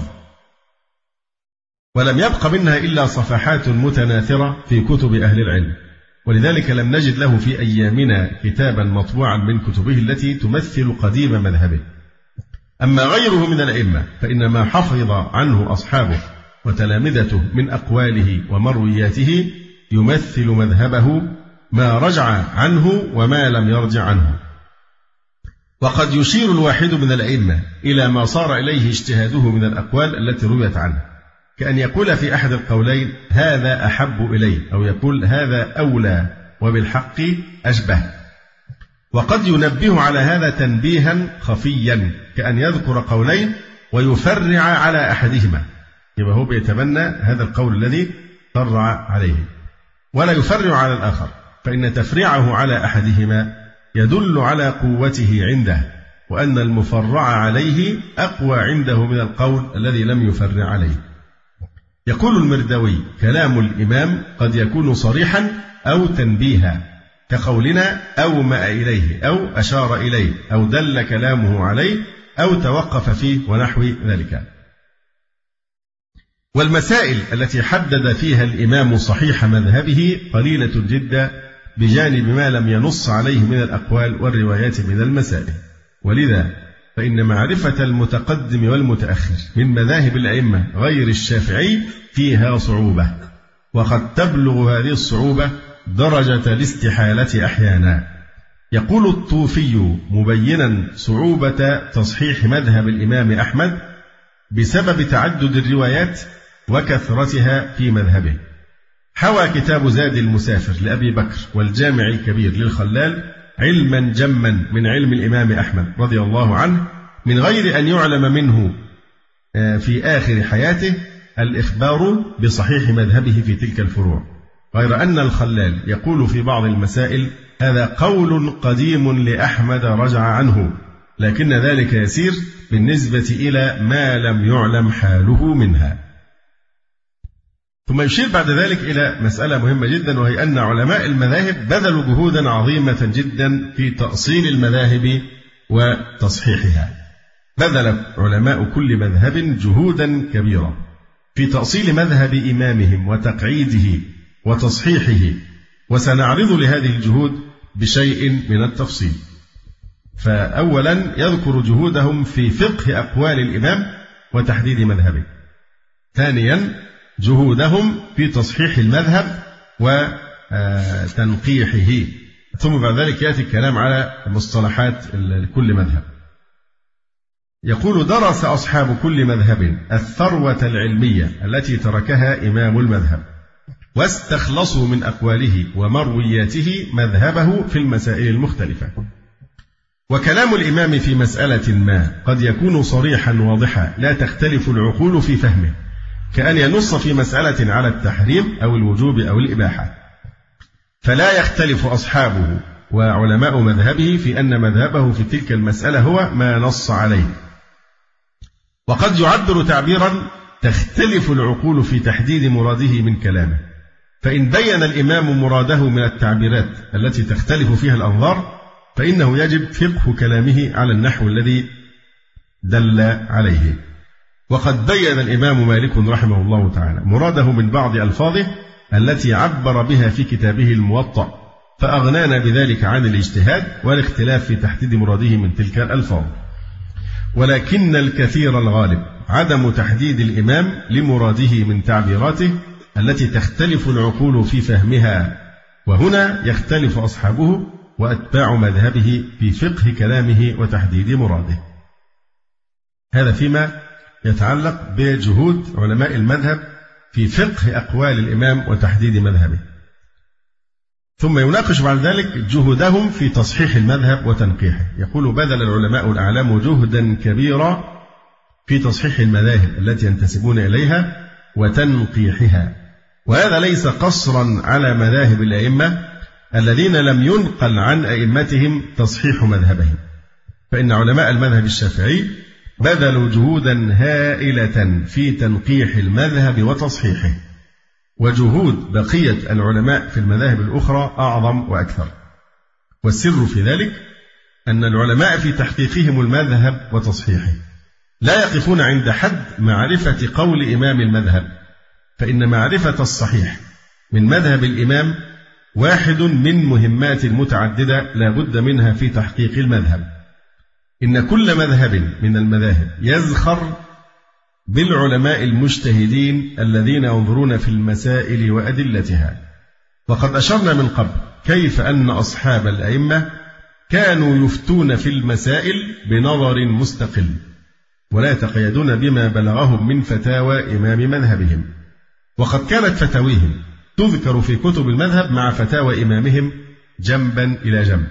ولم يبق منها إلا صفحات متناثرة في كتب أهل العلم، ولذلك لم نجد له في أيامنا كتابا مطبوعا من كتبه التي تمثل قديم مذهبه. أما غيره من الأئمة فإن ما حفظ عنه أصحابه وتلامذته من أقواله ومروياته يمثل مذهبه، ما رجع عنه وما لم يرجع عنه. وقد يشير الواحد من الأئمة إلى ما صار إليه اجتهاده من الأقوال التي رويت عنه، كأن يقول في أحد القولين: هذا أحب إلي، أو يقول: هذا أولى وبالحق أشبه. وقد ينبه على هذا تنبيها خفيا، كأن يذكر قولين ويفرع على أحدهما، يبقى هو بيتبنى هذا القول الذي فرع عليه ولا يفرع على الآخر، فإن تفريعه على أحدهما يدل على قوته عنده، وأن المفرع عليه أقوى عنده من القول الذي لم يفرع عليه. يقول المرداوي: كلام الإمام قد يكون صريحا أو تنبيها، كقولنا أومأ إليه أو أشار إليه أو دل كلامه عليه أو توقف فيه ونحو ذلك. والمسائل التي حدد فيها الإمام صحيح مذهبه قليلة جدا بجانب ما لم ينص عليه من الأقوال والروايات من المسائل، ولذا فإن معرفة المتقدم والمتأخر من مذاهب الأئمة غير الشافعي فيها صعوبة، وقد تبلغ هذه الصعوبة درجة الاستحالة أحيانا. يقول الطوفي مبينا صعوبة تصحيح مذهب الإمام أحمد بسبب تعدد الروايات وكثرتها في مذهبه: حوى كتاب زاد المسافر لأبي بكر والجامع الكبير للخلال علما جما من علم الإمام أحمد رضي الله عنه، من غير أن يعلم منه في آخر حياته الإخبار بصحيح مذهبه في تلك الفروع، غير أن الخلال يقول في بعض المسائل: هذا قول قديم لأحمد رجع عنه، لكن ذلك يسير بالنسبة إلى ما لم يعلم حاله منها. ثم يشير بعد ذلك إلى مسألة مهمة جدا، وهي أن علماء المذاهب بذلوا جهودا عظيمة جدا في تأصيل المذاهب وتصحيحها. بذل علماء كل مذهب جهودا كبيرة في تأصيل مذهب إمامهم وتقعيده وتصحيحه، وسنعرض لهذه الجهود بشيء من التفصيل. فأولا يذكر جهودهم في فقه أقوال الإمام وتحديد مذهبه. ثانيا جهودهم في تصحيح المذهب وتنقيحه. ثم بعد ذلك يأتي الكلام على مصطلحات كل مذهب. يقول: درس أصحاب كل مذهب الثروة العلمية التي تركها إمام المذهب، واستخلصوا من أقواله ومروياته مذهبه في المسائل المختلفة. وكلام الإمام في مسألة ما قد يكون صريحا واضحا لا تختلف العقول في فهمه، كأن ينص في مسألة على التحريم أو الوجوب أو الإباحة، فلا يختلف أصحابه وعلماء مذهبه في أن مذهبه في تلك المسألة هو ما نص عليه. وقد يعبر تعبيرا تختلف العقول في تحديد مراده من كلامه، فإن بين الإمام مراده من التعبيرات التي تختلف فيها الأنظار فإنه يجب فقه كلامه على النحو الذي دل عليه. وقد بين الإمام مالك رحمه الله تعالى مراده من بعض ألفاظه التي عبر بها في كتابه الموطأ، فأغنانا بذلك عن الاجتهاد والاختلاف في تحديد مراده من تلك الألفاظ. ولكن الكثير الغالب عدم تحديد الإمام لمراده من تعبيراته التي تختلف العقول في فهمها، وهنا يختلف أصحابه وأتباع مذهبه في فقه كلامه وتحديد مراده. هذا فيما يتعلق بجهود علماء المذهب في فقه أقوال الإمام وتحديد مذهبه. ثم يناقش بعد ذلك جهودهم في تصحيح المذهب وتنقيحه. يقول: بذل العلماء الأعلام جهدا كبيرا في تصحيح المذاهب التي ينتسبون إليها وتنقيحها، وهذا ليس قصرا على مذاهب الأئمة الذين لم ينقل عن أئمتهم تصحيح مذهبهم، فإن علماء المذهب الشافعي بذلوا جهودا هائلة في تنقيح المذهب وتصحيحه، وجهود بقية العلماء في المذاهب الأخرى أعظم وأكثر. والسر في ذلك أن العلماء في تحقيقهم المذهب وتصحيحه لا يقفون عند حد معرفة قول إمام المذهب، فإن معرفة الصحيح من مذهب الإمام واحد من مهمات متعددة لا بد منها في تحقيق المذهب. إن كل مذهب من المذاهب يزخر بالعلماء المجتهدين الذين ينظرون في المسائل وأدلتها. وقد أشرنا من قبل كيف أن أصحاب الأئمة كانوا يفتون في المسائل بنظر مستقل، ولا يتقيدون بما بلغهم من فتاوى إمام مذهبهم، وقد كانت فتاويهم تذكر في كتب المذهب مع فتاوى إمامهم جنبا إلى جنب.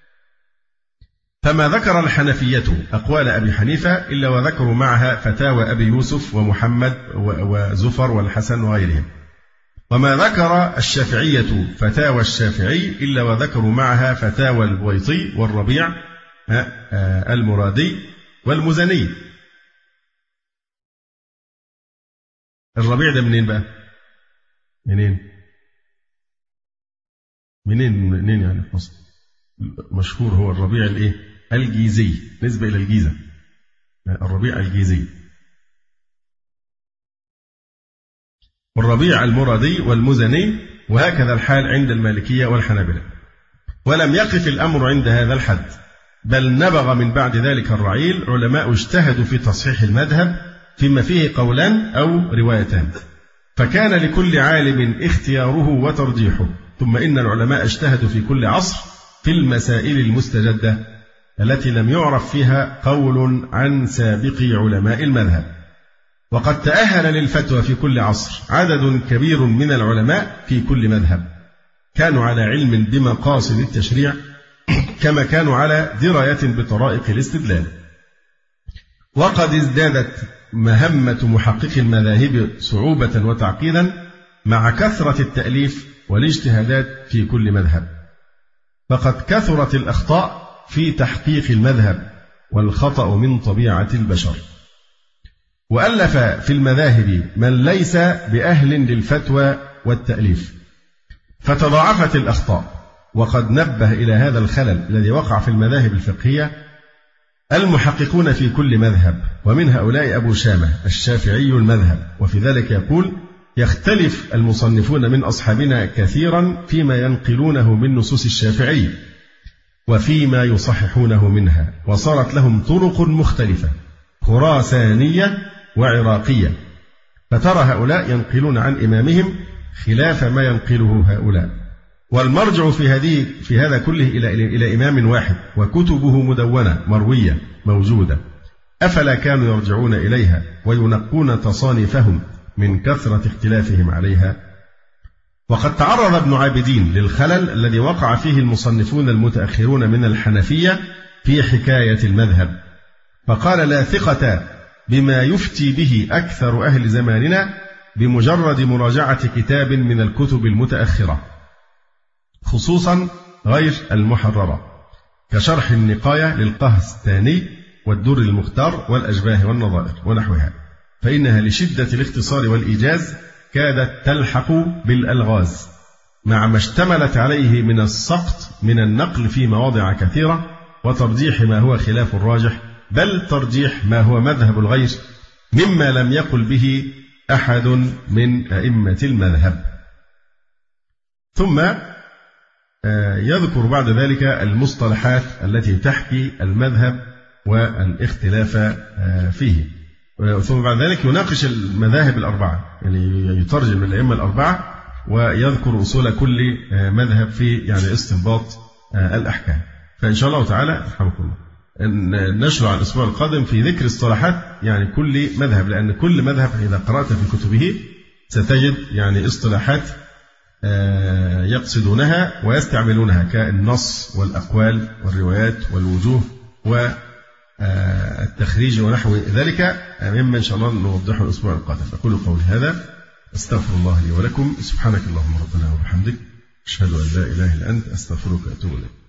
فما ذكر الحنفية أقوال أبي حنيفة إلا وذكروا معها فتاوى أبي يوسف ومحمد وزفر والحسن وغيرهم، وما ذكر الشافعية فتاوى الشافعي إلا وذكروا معها فتاوى البويطي والربيع المرادي والمزني. الربيع ده منين بقى؟ منين يعني مصر؟ مشهور هو الربيع الايه؟ الجيزي، نسبة إلى الجيزة، الربيع الجيزي. والربيع المرادي والمزني، وهكذا الحال عند المالكية والحنابلة. ولم يقف الأمر عند هذا الحد، بل نبغ من بعد ذلك الرعيل علماء اجتهدوا في تصحيح المذهب فيما فيه قولان أو روايتان، فكان لكل عالم اختياره وترجيحه. ثم إن العلماء اجتهدوا في كل عصر في المسائل المستجدة التي لم يعرف فيها قول عن سابق علماء المذهب. وقد تأهل للفتوى في كل عصر عدد كبير من العلماء في كل مذهب، كانوا على علم بمقاصد التشريع كما كانوا على دراية بطرائق الاستدلال. وقد ازدادت مهمة محقق المذاهب صعوبة وتعقيدا مع كثرة التأليف والاجتهادات في كل مذهب، فقد كثرت الأخطاء في تحقيق المذهب، والخطأ من طبيعة البشر. وألف في المذاهب من ليس بأهل للفتوى والتأليف، فتضاعفت الأخطاء. وقد نبه إلى هذا الخلل الذي وقع في المذاهب الفقهية المحققون في كل مذهب، ومن هؤلاء أبو شامة الشافعي المذهب. وفي ذلك يقول: يختلف المصنفون من أصحابنا كثيرا فيما ينقلونه من نصوص الشافعي وفيما يصححونه منها، وصارت لهم طرق مختلفة خراسانية وعراقية، فترى هؤلاء ينقلون عن إمامهم خلاف ما ينقله هؤلاء. والمرجع في هذا كله إلى إمام واحد، وكتبه مدونة مروية موجودة، أفلا كانوا يرجعون إليها وينقون تصانيفهم من كثرة اختلافهم عليها؟ وقد تعرض ابن عابدين للخلل الذي وقع فيه المصنفون المتأخرون من الحنفية في حكاية المذهب، فقال: لا ثقة بما يفتي به أكثر أهل زماننا بمجرد مراجعة كتاب من الكتب المتأخرة، خصوصا غير المحررة، كشرح النقاية للقهستاني والدر المختار والأشباه والنظائر ونحوها، فإنها لشدة الاختصار والإيجاز كادت تلحق بالألغاز، مع ما اشتملت عليه من السقط من النقل في مواضع كثيرة، وترجيح ما هو خلاف الراجح، بل ترجيح ما هو مذهب الغير مما لم يقل به أحد من أئمة المذهب. ثم يذكر بعد ذلك المصطلحات التي تحكي المذهب والاختلاف فيه، ثم بعد ذلك يناقش المذاهب الأربعة، يعني يترجم الأئمة الأربعة ويذكر أصول كل مذهب في يعني استنباط الأحكام. فإن شاء الله تعالى رحمكم الله نشرع الأسبوع القادم في ذكر اصطلاحات يعني كل مذهب، لأن كل مذهب إذا قرأت في كتبه ستجد يعني اصطلاحات يقصدونها ويستعملونها كالنص والأقوال والروايات والوجوه والتخريج ونحو ذلك، مما إن شاء الله نوضحه الأسبوع القادم. أقول قولي هذا، أستغفر الله لي ولكم، سبحانك اللهم ربنا وبحمدك، أشهد أن لا إله إلا أنت، أستغفرك وأتوب إليك.